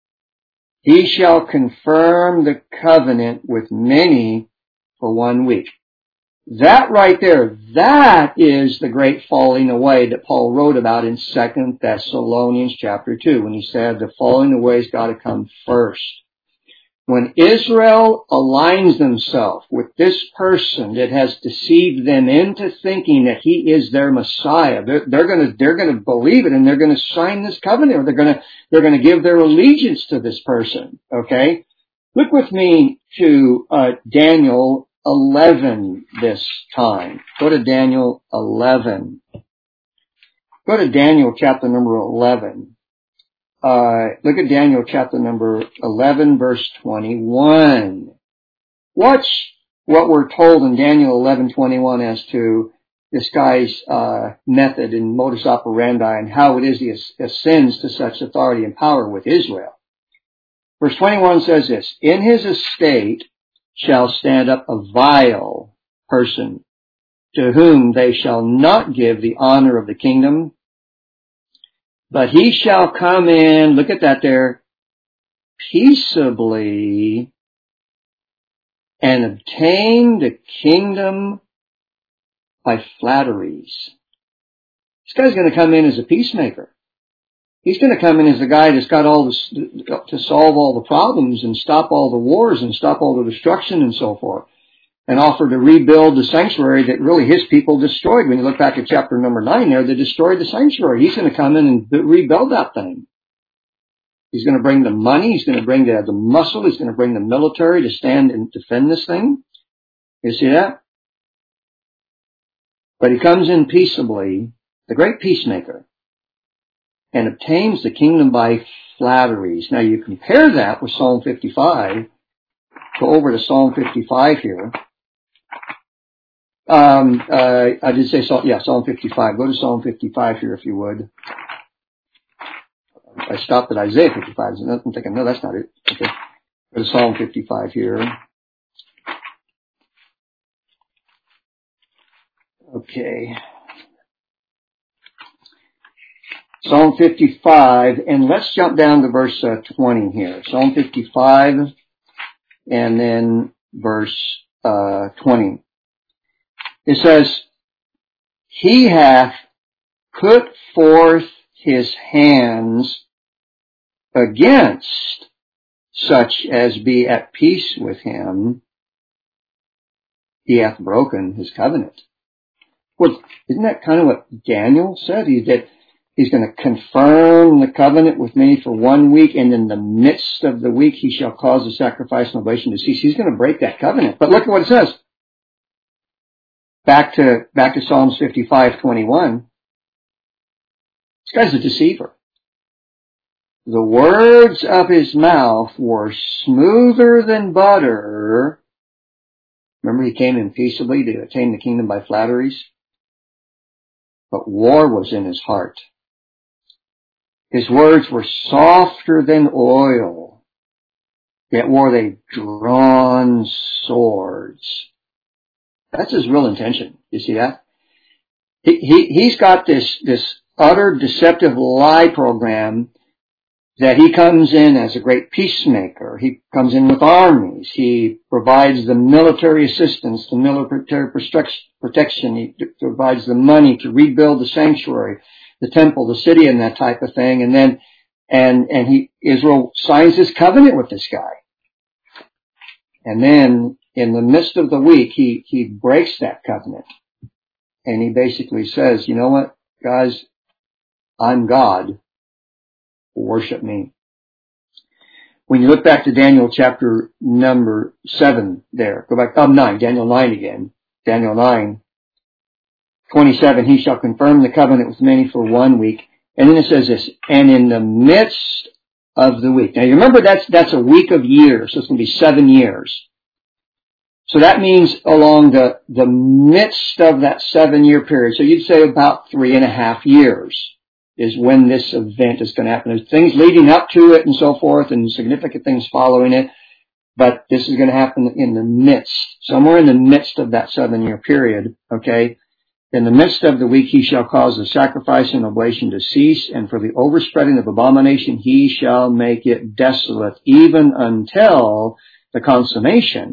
he shall confirm the covenant with many for one week. That right there, that is the great falling away that Paul wrote about in Second Thessalonians chapter two, when he said the falling away has got to come first. when Israel aligns themselves with this person that has deceived them into thinking that he is their Messiah, they're, they're going to they're going to believe it, and they're going to sign this covenant. Or they're going to they're going to give their allegiance to this person. Okay, look with me to uh, Daniel eleven this time. Go to Daniel eleven. Go to Daniel chapter number eleven. Uh, look at Daniel chapter number eleven, verse twenty-one. Watch what we're told in Daniel eleven twenty-one as to this guy's uh, method and modus operandi and how it is he ascends to such authority and power with Israel. Verse twenty-one says this, in his estate shall stand up a vile person to whom they shall not give the honor of the kingdom, but he shall come in, look at that there, peaceably and obtain the kingdom by flatteries. This guy's going to come in as a peacemaker. He's going to come in as the guy that's got all this, to solve all the problems and stop all the wars and stop all the destruction and so forth, and offer to rebuild the sanctuary that really his people destroyed. When you look back at chapter number nine there, they destroyed the sanctuary. He's going to come in and rebuild that thing. He's going to bring the money. He's going to bring the, the muscle. He's going to bring the military to stand and defend this thing. You see that? But he comes in peaceably, the great peacemaker, and obtains the kingdom by flatteries. Now you compare that with Psalm fifty-five. Go over to Psalm fifty-five here. Um, uh, I did say, yeah, Psalm fifty-five. Go to Psalm fifty-five here if you would. I stopped at Isaiah fifty-five. I'm thinking, no, that's not it. Okay. Go to Psalm fifty-five here. Okay. Psalm fifty-five, and let's jump down to verse uh, twenty here. Psalm fifty-five, and then verse uh, twenty. It says, he hath put forth his hands against such as be at peace with him. He hath broken his covenant. Well, isn't that kind of what Daniel said? He that he's going to confirm the covenant with me for one week, and in the midst of the week he shall cause the sacrifice and oblation to cease. He's going to break that covenant. But look at what it says. Back to, back to Psalms fifty-five twenty-one. This guy's a deceiver. The words of his mouth were smoother than butter. Remember, he came in peaceably to attain the kingdom by flatteries. But war was in his heart. His words were softer than oil, yet wore they drawn swords. That's his real intention. You see that? He, he, he's got this, this utter deceptive lie program that he comes in as a great peacemaker. He comes in with armies. He provides the military assistance, the military protection. He provides the money to rebuild the sanctuary, the temple, the city, and that type of thing. And then, and, and he, Israel signs this covenant with this guy. And then, in the midst of the week, he, he breaks that covenant. And he basically says, you know what, guys, I'm God. Worship me. When you look back to Daniel chapter number seven there, go back, um, nine, Daniel nine again, Daniel nine, twenty-seven, he shall confirm the covenant with many for one week. And then it says this, and in the midst of the week. Now you remember that's, that's a week of years, so it's going to be seven years. So that means along the, the midst of that seven year period. So you'd say about three and a half years is when this event is going to happen. There's things leading up to it and so forth and significant things following it. But this is going to happen in the midst, somewhere in the midst of that seven year period. Okay. In the midst of the week, he shall cause the sacrifice and oblation to cease, and for the overspreading of abomination, he shall make it desolate, even until the consummation.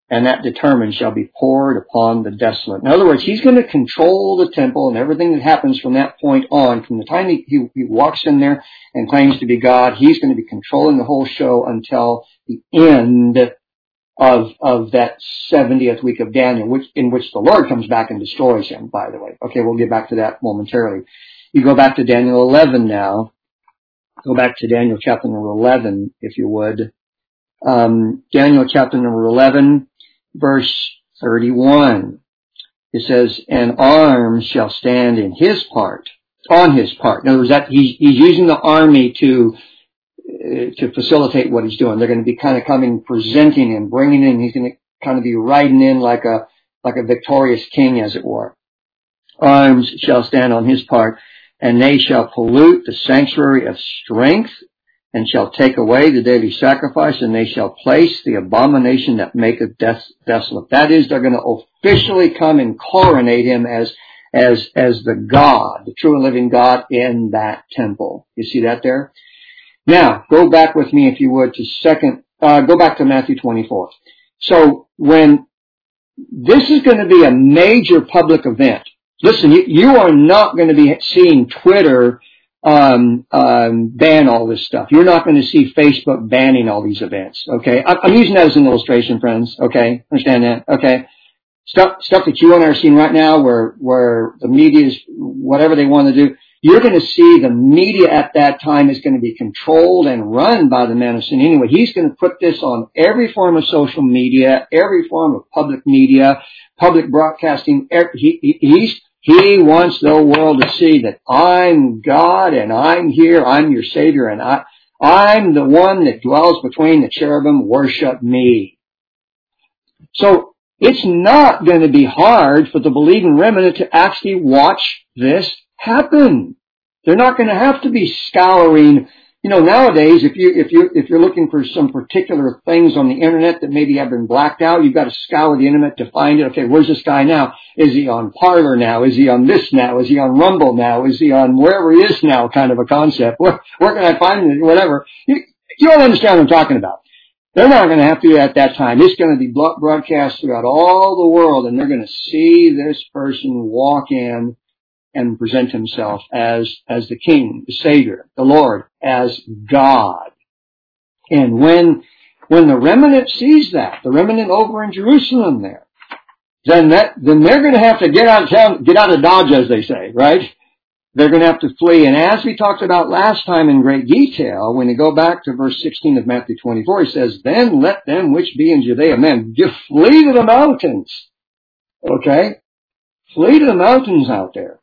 and that determined shall be poured upon the desolate. In other words, he's going to control the temple and everything that happens from that point on. From the time he, he, he walks in there and claims to be God, he's going to be controlling the whole show until the end of of that seventieth week of Daniel, which in which the Lord comes back and destroys him, by the way. Okay, we'll get back to that momentarily. You go back to Daniel eleven now. Go back to Daniel chapter number eleven, if you would. Um, Daniel chapter number eleven, verse thirty-one. It says, "And arms shall stand in his part," on his part. In other words, that he's, he's using the army to to facilitate what he's doing. They're going to be kind of coming, presenting him, bringing in. He's going to kind of be riding in like a like a victorious king, as it were. Arms shall stand on his part, and they shall pollute the sanctuary of strength, and shall take away the daily sacrifice, and they shall place the abomination that maketh des- desolate. That is, they're going to officially come and coronate him as as as the God, the true and living God in that temple. You see that there? Now, go back with me, if you would, to second, uh, go back to Matthew twenty-four. So, when this is going to be a major public event, listen, you, you are not going to be seeing Twitter um, um, ban all this stuff. You're not going to see Facebook banning all these events, okay? I, I'm using that as an illustration, friends, okay? Understand that, okay? Stuff, stuff that you and I are seeing right now where, where the media is, whatever they want to do, you're going to see the media at that time is going to be controlled and run by the man of sin anyway. He's going to put this on every form of social media, every form of public media, public broadcasting. He, he, he's, he wants the world to see that I'm God and I'm here, I'm your Savior, and I, I'm the one that dwells between the cherubim, worship me. So, it's not going to be hard for the believing remnant to actually watch this happen. They're not going to have to be scouring. You know, nowadays, if you if you if you're looking for some particular things on the internet that maybe have been blacked out, you've got to scour the internet to find it. Okay, where's this guy now? Is he on Parler now? Is he on this now? Is he on Rumble now? Is he on wherever he is now? Kind of a concept. Where where can I find it? Whatever. You, you don't understand what I'm talking about. They're not going to have to do that at that time. It's going to be broadcast throughout all the world, and they're going to see this person walk in and present himself as, as the King, the Savior, the Lord, as God. And when, when the remnant sees that, the remnant over in Jerusalem there, then that, then they're going to have to get out of town, get out of Dodge, as they say, right? They're going to have to flee. And as we talked about last time in great detail, when you go back to verse sixteen of Matthew twenty-four, he says, "Then let them which be in Judea, men, flee to the mountains." Okay? Flee to the mountains out there.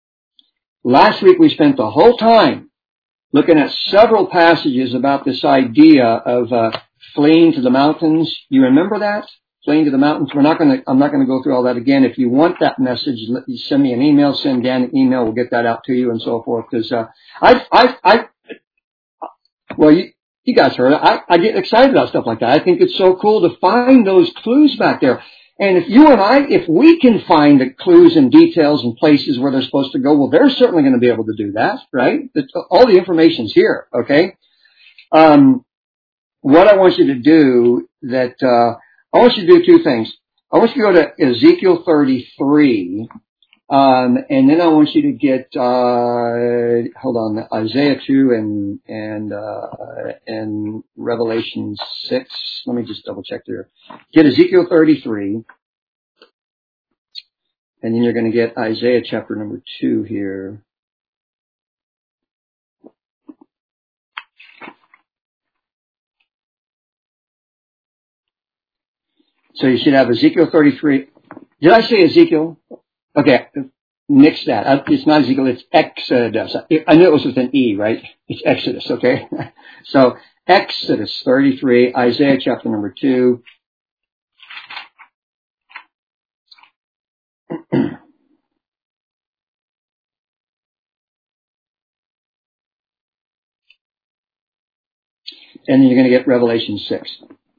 Last week we spent the whole time looking at several passages about this idea of uh, fleeing to the mountains. You remember that? Fleeing to the mountains. We're not going to, I'm not going to go through all that again. If you want that message, let you send me an email, send Dan an email. We'll get that out to you and so forth. Because, uh, I, I, I, well, you, you guys heard it. I, I get excited about stuff like that. I think it's so cool to find those clues back there. And if you and I, if we can find the clues and details and places where they're supposed to go, well, they're certainly going to be able to do that, right? It's, all the information's here, okay? Um, what I want you to do that, uh, I want you to do two things. I want you to go to Ezekiel thirty-three, um, and then I want you to get, uh, hold on, Isaiah two and, and, uh, and Revelation six. Let me just double check there. Get Ezekiel thirty-three, and then you're going to get Isaiah chapter number two here. So you should have Ezekiel thirty-three. Did I say Ezekiel? Okay, nix that. It's not Ezekiel, it's Exodus. I knew it was with an E, right? It's Exodus, okay? So Exodus thirty-three, Isaiah chapter number two. And then you're going to get Revelation six.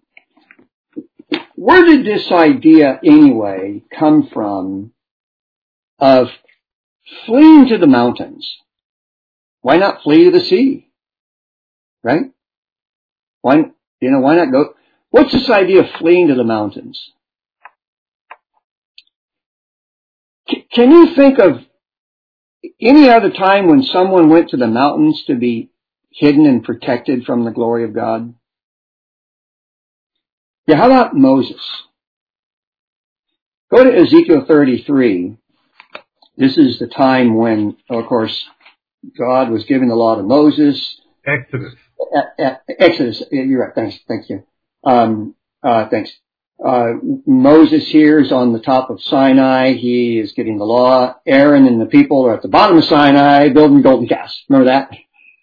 Where did this idea, anyway, come from of fleeing to the mountains? Why not flee to the sea? Right? Why, you know, why not go, What's this idea of fleeing to the mountains? C- can you think of any other time when someone went to the mountains to be hidden and protected from the glory of God? Yeah, how about Moses? Go to Ezekiel thirty-three. This is the time when, of course, God was giving the law to Moses. Exodus. Uh, uh, Exodus. You're right. Thanks. Thank you. Um, uh, thanks. Uh, Moses here is on the top of Sinai. He is getting the law. Aaron and the people are at the bottom of Sinai building golden calves. Remember that?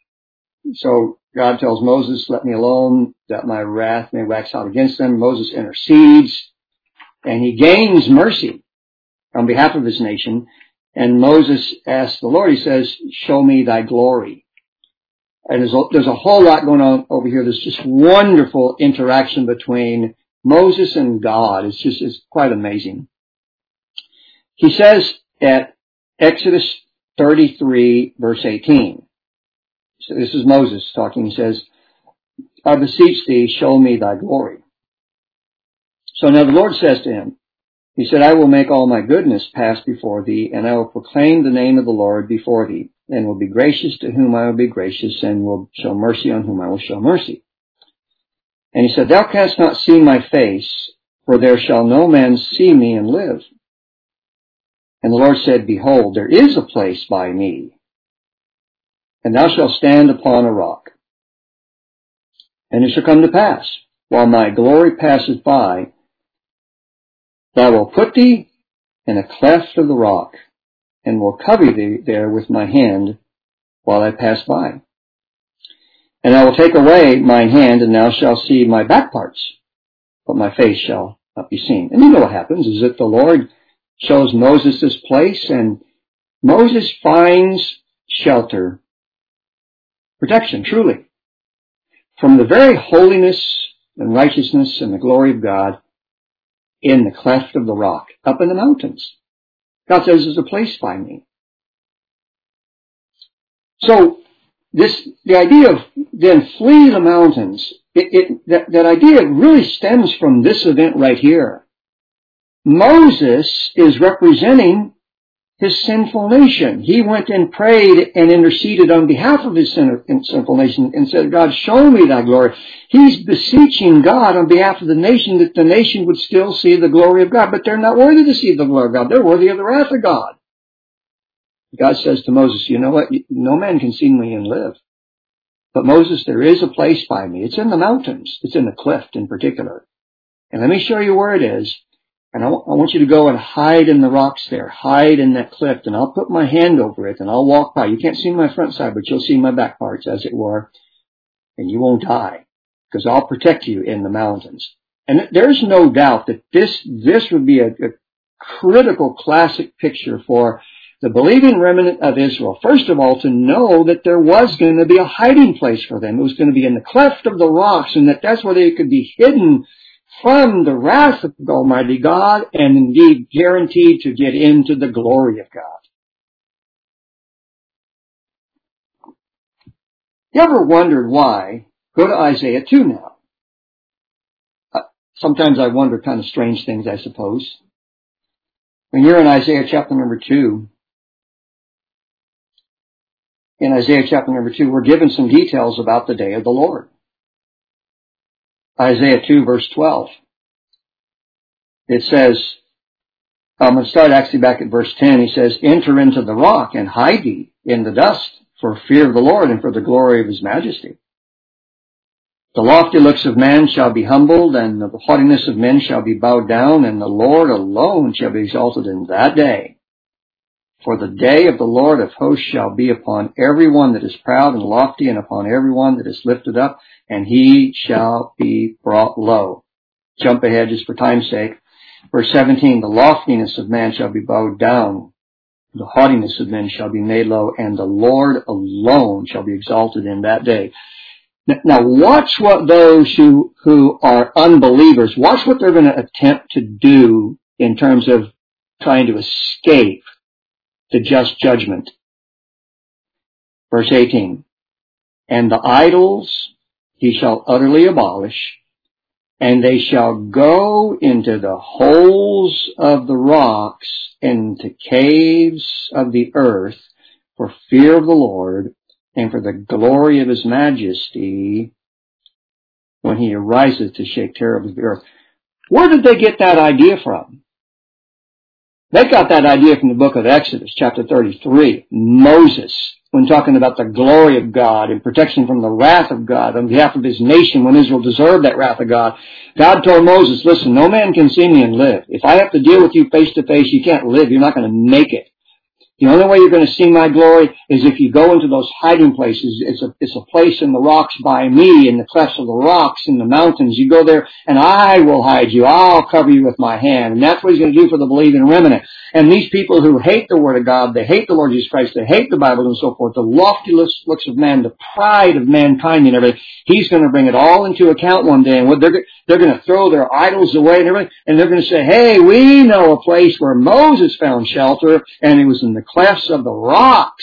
So God tells Moses, let me alone, that my wrath may wax out against them. Moses intercedes, and he gains mercy on behalf of his nation. And Moses asks the Lord, he says, show me thy glory. And there's a, there's a whole lot going on over here. There's just wonderful interaction between Moses and God. It's just, it's quite amazing. He says at Exodus thirty-three, verse eighteen. So this is Moses talking. He says, I beseech thee, show me thy glory. So now the Lord says to him, he said, I will make all my goodness pass before thee, and I will proclaim the name of the Lord before thee, and will be gracious to whom I will be gracious, and will show mercy on whom I will show mercy. And he said, thou canst not see my face, for there shall no man see me and live. And the Lord said, behold, there is a place by me, and thou shalt stand upon a rock. And it shall come to pass, while my glory passeth by, that I will put thee in a cleft of the rock, and will cover thee there with my hand while I pass by. And I will take away mine hand, and thou shalt see my back parts, but my face shall not be seen. And you know what happens, is that the Lord shows Moses this place, and Moses finds shelter, protection, truly, from the very holiness and righteousness and the glory of God in the cleft of the rock, up in the mountains. God says, there's a place by me. So, this, the idea of then flee the mountains, it, it, that, that idea really stems from this event right here. Moses is representing his sinful nation. He went and prayed and interceded on behalf of his sinful nation and said, God, show me thy glory. He's beseeching God on behalf of the nation that the nation would still see the glory of God, but they're not worthy to see the glory of God. They're worthy of the wrath of God. God says to Moses, you know what? No man can see me and live. But Moses, there is a place by me. It's in the mountains. It's in the cleft in particular. And let me show you where it is. And I, w- I want you to go and hide in the rocks there. Hide in that cliff. And I'll put my hand over it and I'll walk by. You can't see my front side, but you'll see my back parts, as it were. And you won't die, because I'll protect you in the mountains. And there's no doubt that this, this would be a, a critical classic picture for the believing remnant of Israel. First of all, to know that there was going to be a hiding place for them. It was going to be in the cleft of the rocks, and that that's where they could be hidden from the wrath of Almighty God, and indeed guaranteed to get into the glory of God. You ever wondered why? Go to Isaiah two now. Uh, sometimes I wonder kind of strange things, I suppose. When you're in Isaiah chapter number two, in Isaiah chapter number two, we're given some details about the day of the Lord. Isaiah two, verse twelve. It says, I'm going to start actually back at verse ten. He says, enter into the rock and hide thee in the dust for fear of the Lord and for the glory of his majesty. The lofty looks of man shall be humbled, and the haughtiness of men shall be bowed down, and the Lord alone shall be exalted in that day. For the day of the Lord of hosts shall be upon every one that is proud and lofty, and upon every one that is lifted up, and he shall be brought low. Jump ahead just for time's sake. Verse seventeen, the loftiness of man shall be bowed down, the haughtiness of men shall be made low, and the Lord alone shall be exalted in that day. Now watch what those who, who are unbelievers, watch what they're going to attempt to do in terms of trying to escape the just judgment. Verse eighteen, and the idols he shall utterly abolish, And they shall go into the holes of the rocks and into caves of the earth for fear of the Lord and for the glory of his majesty when he ariseth to shake terribly the earth. Where did they get that idea from? They got that idea from the book of Exodus, chapter thirty-three. Moses, when talking about the glory of God and protection from the wrath of God on behalf of his nation when Israel deserved that wrath of God, God told Moses, listen, no man can see me and live. If I have to deal with you face to face, you can't live. You're not going to make it. The only way you're going to see my glory is if you go into those hiding places. It's a, it's a place in the rocks by me, in the clefts of the rocks, in the mountains. You go there and I will hide you. I'll cover you with my hand. And that's what he's going to do for the believing remnant. And these people who hate the Word of God, they hate the Lord Jesus Christ, they hate the Bible and so forth, the lofty looks of man, the pride of mankind and everything, he's going to bring it all into account one day. And what they're, they're going to throw their idols away and everything. And they're going to say, hey, we know a place where Moses found shelter, and it was in the clefts of the rocks.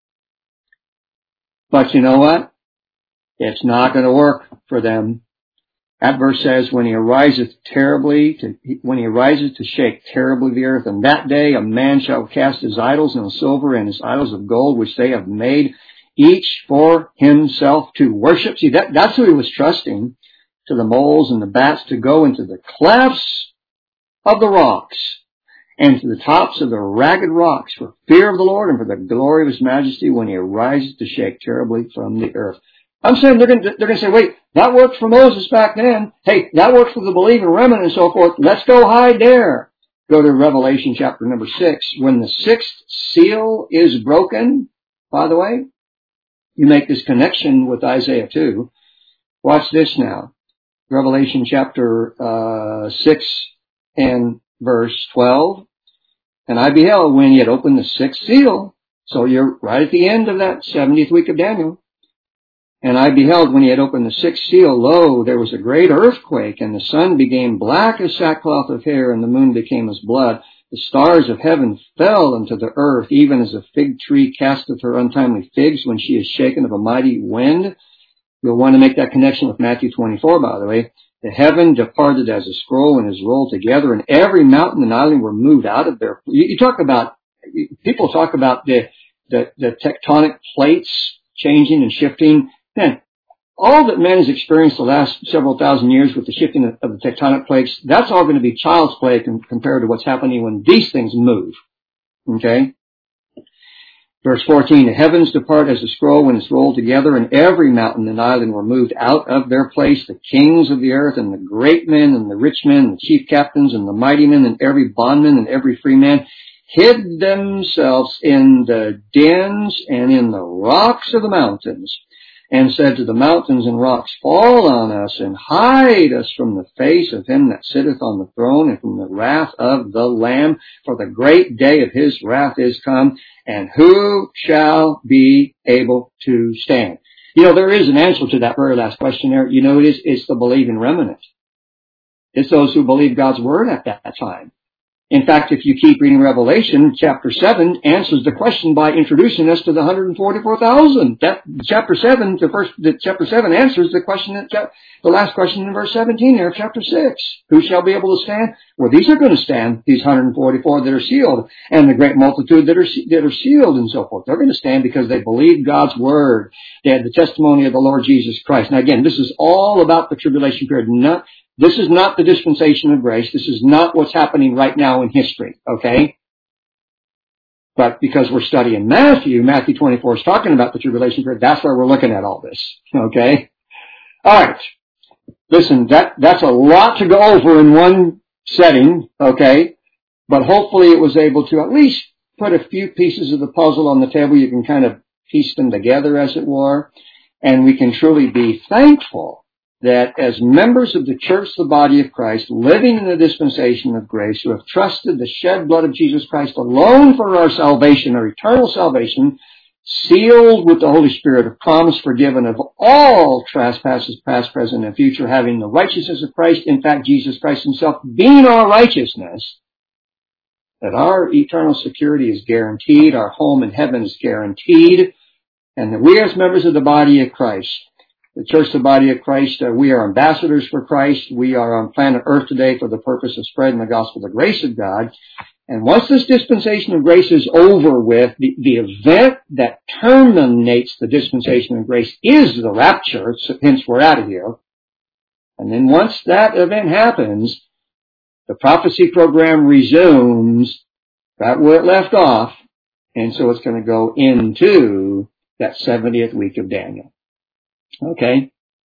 But you know what? It's not going to work for them. That verse says, when he ariseth terribly, to, when he ariseth to shake terribly the earth, and that day a man shall cast his idols in silver and his idols of gold, which they have made, each for himself to worship. See, that, that's who he was trusting, to the moles and the bats, to go into the clefts of the rocks and to the tops of the ragged rocks for fear of the Lord and for the glory of his majesty when he arises to shake terribly from the earth. I'm saying they're going to, they're going to say, wait, that worked for Moses back then. Hey, that worked for the believing remnant and so forth. Let's go hide there. Go to Revelation chapter number six. When the sixth seal is broken, by the way, you make this connection with Isaiah two. Watch this now. Revelation chapter uh, six and verse twelve. And I beheld when he had opened the sixth seal. So you're right at the end of that seventieth week of Daniel. And I beheld when he had opened the sixth seal, lo, there was a great earthquake, and the sun became black as sackcloth of hair, and the moon became as blood. The stars of heaven fell into the earth, even as a fig tree casteth her untimely figs when she is shaken of a mighty wind. You'll want to make that connection with Matthew twenty-four, by the way. The heaven departed as a scroll and is rolled together, and every mountain and island were moved out of their... You, you talk about... People talk about the, the, the tectonic plates changing and shifting. Man, all that man has experienced the last several thousand years with the shifting of, of the tectonic plates, that's all going to be child's play compared to what's happening when these things move. Okay? Verse fourteen, the heavens depart as a scroll when it's rolled together, and every mountain and island were moved out of their place. The kings of the earth and the great men and the rich men, the chief captains and the mighty men and every bondman and every free man hid themselves in the dens and in the rocks of the mountains, and said to the mountains and rocks, fall on us and hide us from the face of him that sitteth on the throne and from the wrath of the Lamb, for the great day of his wrath is come, and who shall be able to stand? You know, there is an answer to that very last question there. You know, it is, it's the believing remnant. It's those who believe God's word at that time. In fact, if you keep reading Revelation, chapter seven answers the question by introducing us to the one hundred forty-four thousand. That, chapter seven, the first, the chapter seven answers the question that, the last question in verse seventeen there of chapter six. Who shall be able to stand? Well, these are going to stand, these one hundred forty-four that are sealed, and the great multitude that are, that are sealed and so forth. They're going to stand because they believe God's word. They had the testimony of the Lord Jesus Christ. Now again, this is all about the tribulation period. Not, This is not the dispensation of grace. This is not what's happening right now in history, okay? But because we're studying Matthew, Matthew twenty-four is talking about the tribulation period. That's why we're looking at all this, okay? All right. Listen, that, that's a lot to go over in one setting, okay? But hopefully it was able to at least put a few pieces of the puzzle on the table. You can kind of piece them together, as it were. And we can truly be thankful that as members of the church, the body of Christ, living in the dispensation of grace, who have trusted the shed blood of Jesus Christ alone for our salvation, our eternal salvation, sealed with the Holy Spirit of promise, forgiven of all trespasses, past, present, and future, having the righteousness of Christ, in fact, Jesus Christ himself being our righteousness, that our eternal security is guaranteed, our home in heaven is guaranteed, and that we as members of the body of Christ, the church, the body of Christ, uh, we are ambassadors for Christ. We are on planet Earth today for the purpose of spreading the gospel of the grace of God. And once this dispensation of grace is over with, the, the event that terminates the dispensation of grace is the rapture, so hence we're out of here. And then once that event happens, the prophecy program resumes right where it left off, and so it's going to go into that seventieth week of Daniel. Okay.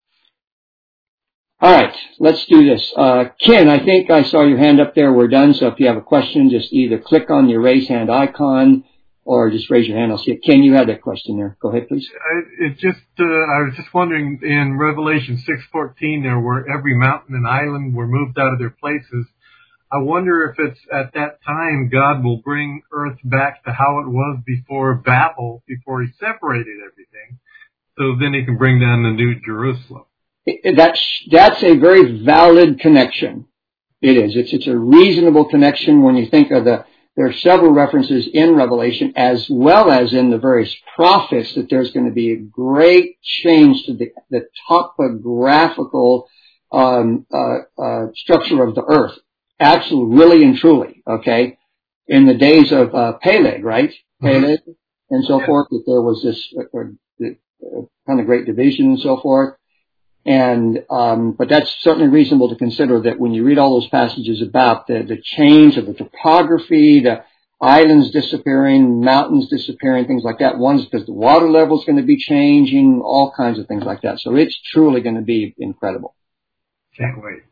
All right, let's do this. Uh, Ken, I think I saw your hand up there. We're done, so if you have a question, just either click on your raise hand icon or just raise your hand. I'll see it. Ken, you had that question there. Go ahead, please. I, it just, uh, I was just wondering, in Revelation six fourteen, there where every mountain and island were moved out of their places, I wonder if it's at that time God will bring earth back to how it was before Babel, before he separated everything, so then he can bring down the new Jerusalem. That's, that's a very valid connection. It is. It's, it's a reasonable connection when you think of the, there are several references in Revelation as well as in the various prophets that there's going to be a great change to the, the topographical, um, uh, uh, structure of the earth. Actually, really and truly, okay? In the days of, uh, Peleg, right? Mm-hmm. Peleg and so yeah. forth, that there was this, uh, uh, kind of great division and so forth. And, um, but that's certainly reasonable to consider that when you read all those passages about the, the change of the topography, the islands disappearing, mountains disappearing, things like that. One's because the water level is going to be changing, all kinds of things like that. So it's truly going to be incredible. Can't wait.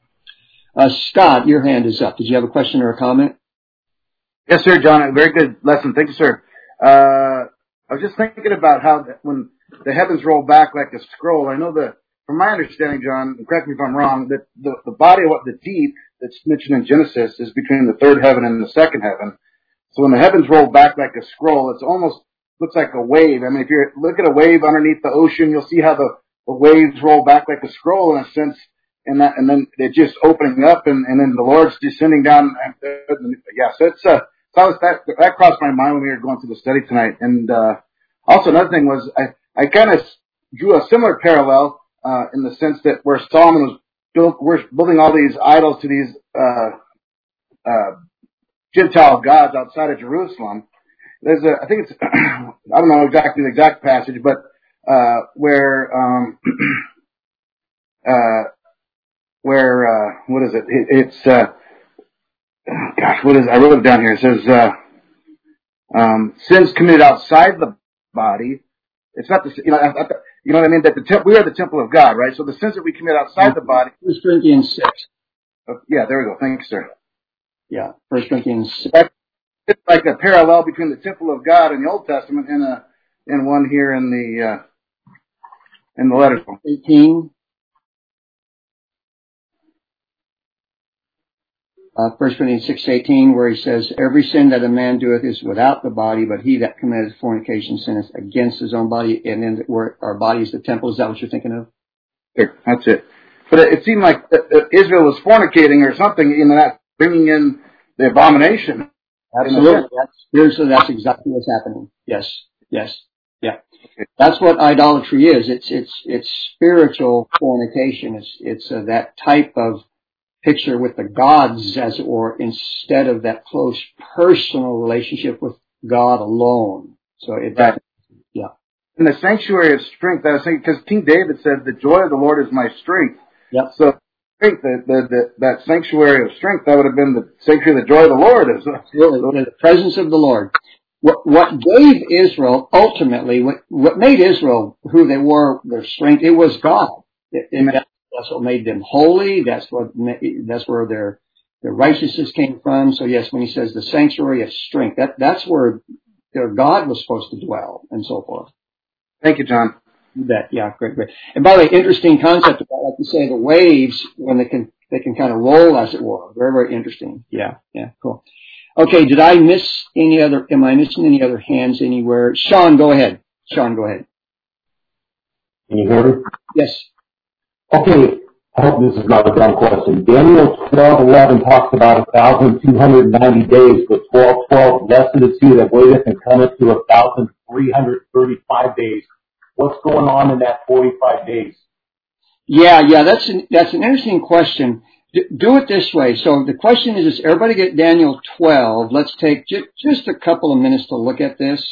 Uh, Scott, your hand is up. Did you have a question or a comment? Yes, sir, John. A very good lesson. Thank you, sir. Uh, I was just thinking about how when the heavens roll back like a scroll, I know that, from my understanding, John, and correct me if I'm wrong, that the, the body of what the deep that's mentioned in Genesis is between the third heaven and the second heaven. So when the heavens roll back like a scroll, it's almost looks like a wave. I mean, if you look at a wave underneath the ocean, you'll see how the, the waves roll back like a scroll in a sense, and that, and then they're just opening up, and, and then the Lord's descending down. Yeah, so it's uh, so I was, that that crossed my mind when we were going through the study tonight. And uh, also another thing was I I kind of drew a similar parallel. Uh, in the sense that where Solomon was built, we're building all these idols to these, uh, uh, Gentile gods outside of Jerusalem. There's a, I think it's, I don't know exactly the exact passage, but, uh, where, um, uh, where, uh, what is it? it it's, uh, gosh, what is it? I wrote it down here. It says, uh, um, sins committed outside the body. It's not the, you know, I, I, you know what I mean? That the temp- we are the temple of God, right? So the sins that we commit outside the body. First Corinthians six. Uh, yeah, there we go. Thanks, sir. Yeah, First Corinthians six. It's like a parallel between the temple of God in the Old Testament and a and one here in the uh, in the letters. Eighteen. Uh, First Corinthians six eighteen, where he says, "Every sin that a man doeth is without the body, but he that committeth fornication sinneth against his own body." And then where our body is the temple. Is that what you're thinking of? Sure, that's it. But it, it seemed like uh, Israel was fornicating or something, in that bringing in the abomination. Absolutely. That's, spiritually, that's exactly what's happening. Yes. Yes. Yeah. Okay. That's what idolatry is. It's it's it's spiritual fornication. It's it's uh, that type of picture with the gods, as it were, instead of that close personal relationship with God alone. So it, right. yeah. In the sanctuary of strength, I was thinking, because King David said, "The joy of the Lord is my strength." Yep. So, strength, the, the, the, that sanctuary of strength, that would have been the sanctuary of the joy of the Lord. Absolutely, the presence of the Lord. What, what gave Israel ultimately, what, what made Israel who they were, their strength, it was God. It, it, that, that's what made them holy. That's what, that's where their, their righteousness came from. So yes, when he says the sanctuary of strength, that, that's where their God was supposed to dwell and so forth. Thank you, John. You bet. Yeah, great, great. And by the way, interesting concept about, like you say, the waves, when they can, they can kind of roll, as it were. Very, very interesting. Yeah, yeah, cool. Okay, did I miss any other, am I missing any other hands anywhere? Sean, go ahead. Sean, go ahead. Can you hear me? Yes. Okay, I hope this is not a dumb question. Daniel twelve eleven talks about one thousand two hundred ninety days, but twelve twelve, blessed is he that waiteth and cometh to one thousand three hundred thirty-five days. what's going on in that forty-five days? Yeah, yeah, that's an, that's an interesting question. D- do it this way. So the question is, is everybody get Daniel twelve. Let's take j- just a couple of minutes to look at this.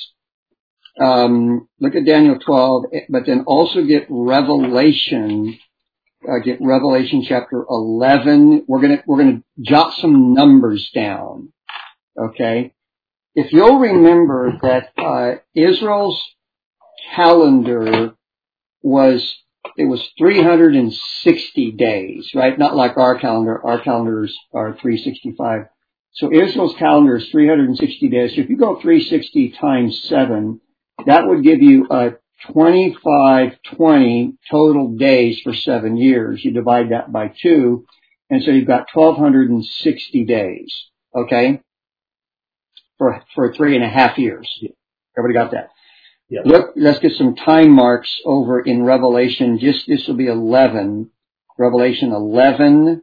Um, look at Daniel twelve, but then also get Revelation, uh, get Revelation chapter eleven. We're gonna, we're gonna jot some numbers down. Okay. If you'll remember that, uh, Israel's calendar was, it was three hundred sixty days, right? Not like our calendar. Our calendars are three hundred sixty-five. So Israel's calendar is three hundred sixty days. So if you go three hundred sixty times seven, that would give you a twenty-five twenty total days for seven years. You divide that by two, and so you've got twelve sixty days, okay? For, for three and a half years. Everybody got that? Yeah. Look, let's get some time marks over in Revelation. Just, this will be eleven. Revelation eleven.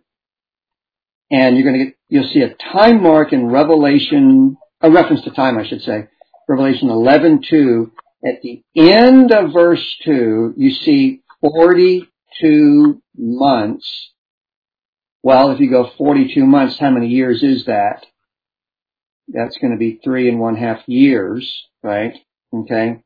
And you're gonna get, you'll see a time mark in Revelation, a reference to time, I should say. Revelation eleven two. At the end of verse two, you see forty-two months. Well, if you go forty-two months, how many years is that? That's going to be three and one half years, right? Okay.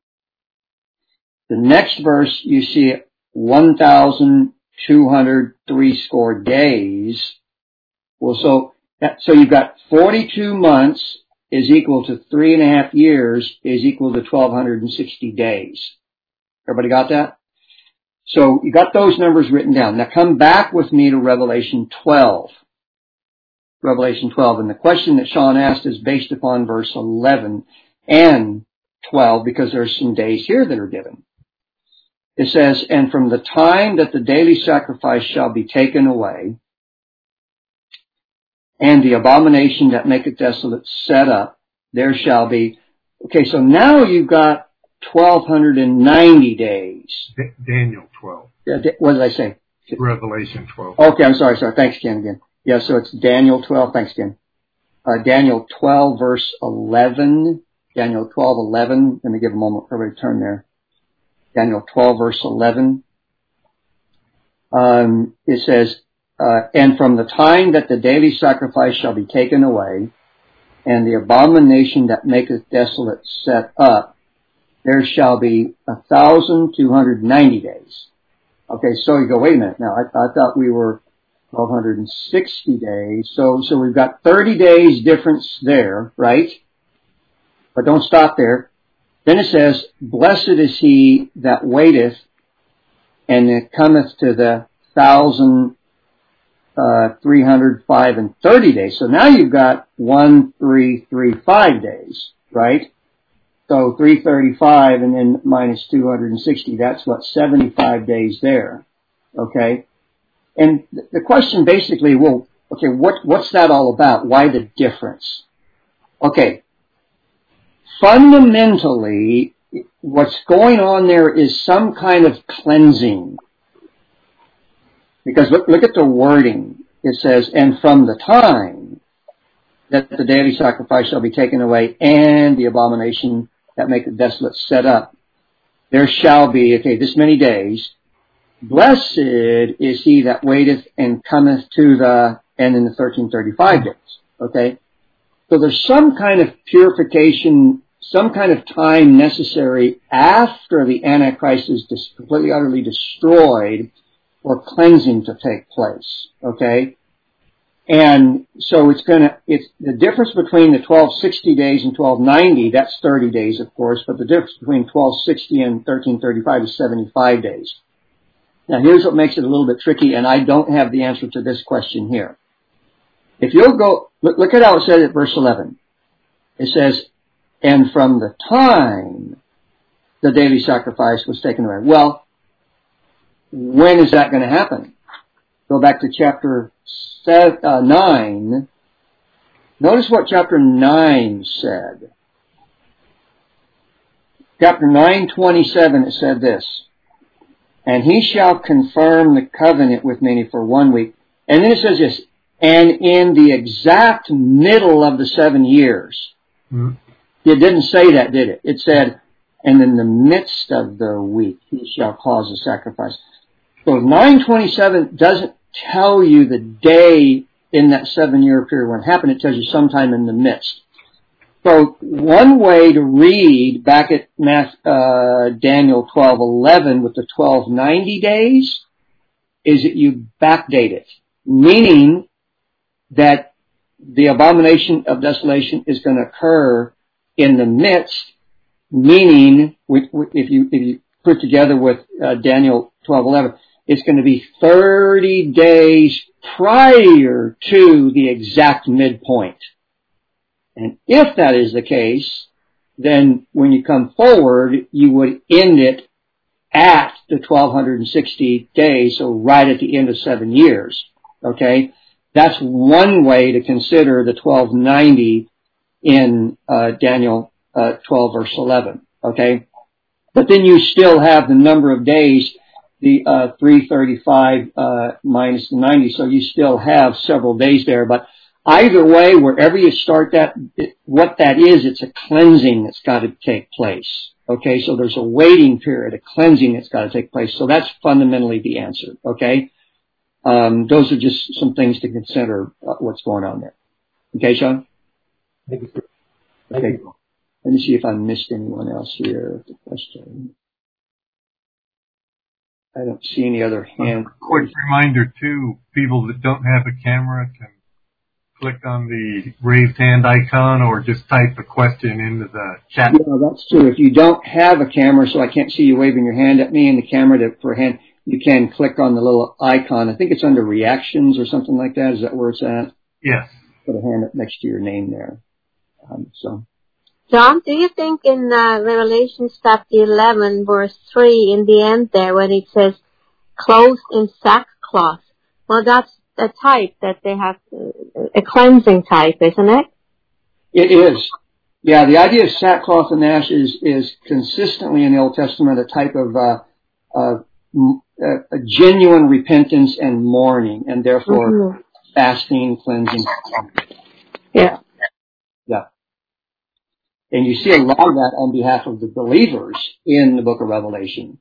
The next verse, you see one thousand two hundred three score days. Well, so, so you've got forty-two months is equal to three and a half years is equal to twelve sixty days. Everybody got that? So you got those numbers written down. Now come back with me to Revelation twelve. Revelation twelve. And the question that Sean asked is based upon verse eleven and twelve, because there's some days here that are given. It says, and from the time that the daily sacrifice shall be taken away, and the abomination that maketh desolate set up, there shall be. Okay, so now you've got twelve ninety days. D- Daniel twelve. Yeah, what did I say? Revelation twelve. Okay, I'm sorry, sorry. Thanks, Ken, again. Yeah, so it's Daniel twelve. Thanks, Ken. Uh, Daniel twelve, verse eleven. Daniel twelve, eleven. Let me give a moment for everybody to turn there. Daniel twelve, verse eleven. Um, it says, uh, and from the time that the daily sacrifice shall be taken away, and the abomination that maketh desolate set up, there shall be a thousand two hundred ninety days. Okay, so you go, wait a minute now, I, I thought we were twelve sixty days, so, so we've got thirty days difference there, right? But don't stop there. Then it says, blessed is he that waiteth, and it cometh to the thousand, uh, three hundred five and thirty days. So now you've got one, three, three, five days, right? So three thirty-five and then minus two hundred sixty, that's what, seventy-five days there, okay? And the question basically, well, okay, what, what's that all about? Why the difference? Okay. Fundamentally, what's going on there is some kind of cleansing. Because look, look at the wording. It says, and from the time that the daily sacrifice shall be taken away and the abomination that maketh desolate set up, there shall be, okay, this many days. Blessed is he that waiteth and cometh to the, and in the thirteen thirty-five days. Okay? So there's some kind of purification, some kind of time necessary after the Antichrist is dis- completely, utterly destroyed for cleansing to take place. Okay? And so it's gonna, it's the difference between the twelve sixty days and twelve ninety, that's thirty days of course, but the difference between twelve sixty and thirteen thirty-five is seventy-five days. Now here's what makes it a little bit tricky, and I don't have the answer to this question here. If you'll go, look, look at how it says at verse eleven. It says, and from the time the daily sacrifice was taken away. Well, when is that going to happen? Go back to chapter seven, uh, nine. Notice what chapter nine said. Chapter nine twenty-seven, it said this. And he shall confirm the covenant with many for one week. And then it says this, and in the exact middle of the seven years. Mm-hmm. It didn't say that, did it? It said, and in the midst of the week he shall cause a sacrifice. So nine twenty-seven doesn't tell you the day in that seven-year period when it happened. It tells you sometime in the midst. So one way to read back at Math, uh, Daniel twelve eleven with the twelve ninety days is that you backdate it, meaning that the abomination of desolation is going to occur in the midst, meaning if you, if you put together with uh, Daniel twelve eleven, it's going to be thirty days prior to the exact midpoint. And if that is the case, then when you come forward, you would end it at the twelve sixty days, so right at the end of seven years. Okay? That's one way to consider the twelve ninety in uh, Daniel uh, twelve verse eleven. Okay? But then you still have the number of days, the uh, three thirty-five uh, minus the ninety, so you still have several days there. But either way, wherever you start that, it, what that is, it's a cleansing that's got to take place. Okay, so there's a waiting period, a cleansing that's got to take place. So that's fundamentally the answer. Okay, um, those are just some things to consider uh, what's going on there. Okay, Sean? Thank you, sir. Thank okay, you. let me see if I missed anyone else here. The question. I don't see any other hands. Quick reminder too, people that don't have a camera can click on the raised hand icon or just type a question into the chat. Yeah, that's true. If you don't have a camera, so I can't see you waving your hand at me and the camera to, for a hand, you can click on the little icon. I think it's under reactions or something like that. Is that where it's at? Yes. Put a hand up next to your name there. Um, so. John, do you think in uh, Revelation chapter eleven, verse three, in the end there, when it says clothed in sackcloth, well, that's a type that they have, uh, a cleansing type, isn't it? It is. Yeah, the idea of sackcloth and ashes is consistently in the Old Testament a type of uh, uh, a genuine repentance and mourning, and therefore mm-hmm. fasting, cleansing. Yeah. Yeah. And you see a lot of that on behalf of the believers in the book of Revelation.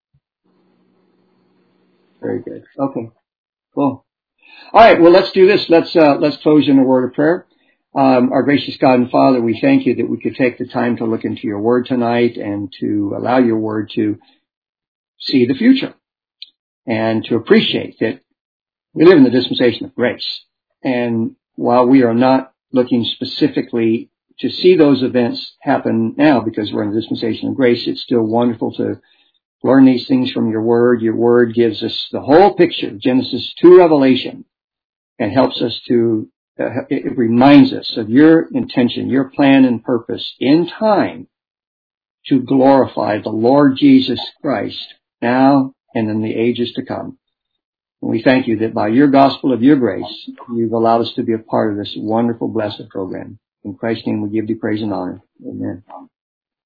Very good. Okay. Cool. All right. Well, let's do this. Let's, uh, let's close in a word of prayer. Um, our gracious God and Father, we thank you that we could take the time to look into your word tonight and to allow your word to see the future and to appreciate that we live in the dispensation of grace. And while we are not looking specifically to see those events happen now because we're in the dispensation of grace, it's still wonderful to learn these things from your word. Your word gives us the whole picture, Genesis to Revelation, and helps us to, uh, it reminds us of your intention, your plan and purpose in time to glorify the Lord Jesus Christ now and in the ages to come. And we thank you that by your gospel of your grace, you've allowed us to be a part of this wonderful, blessed program. In Christ's name we give you praise and honor. Amen.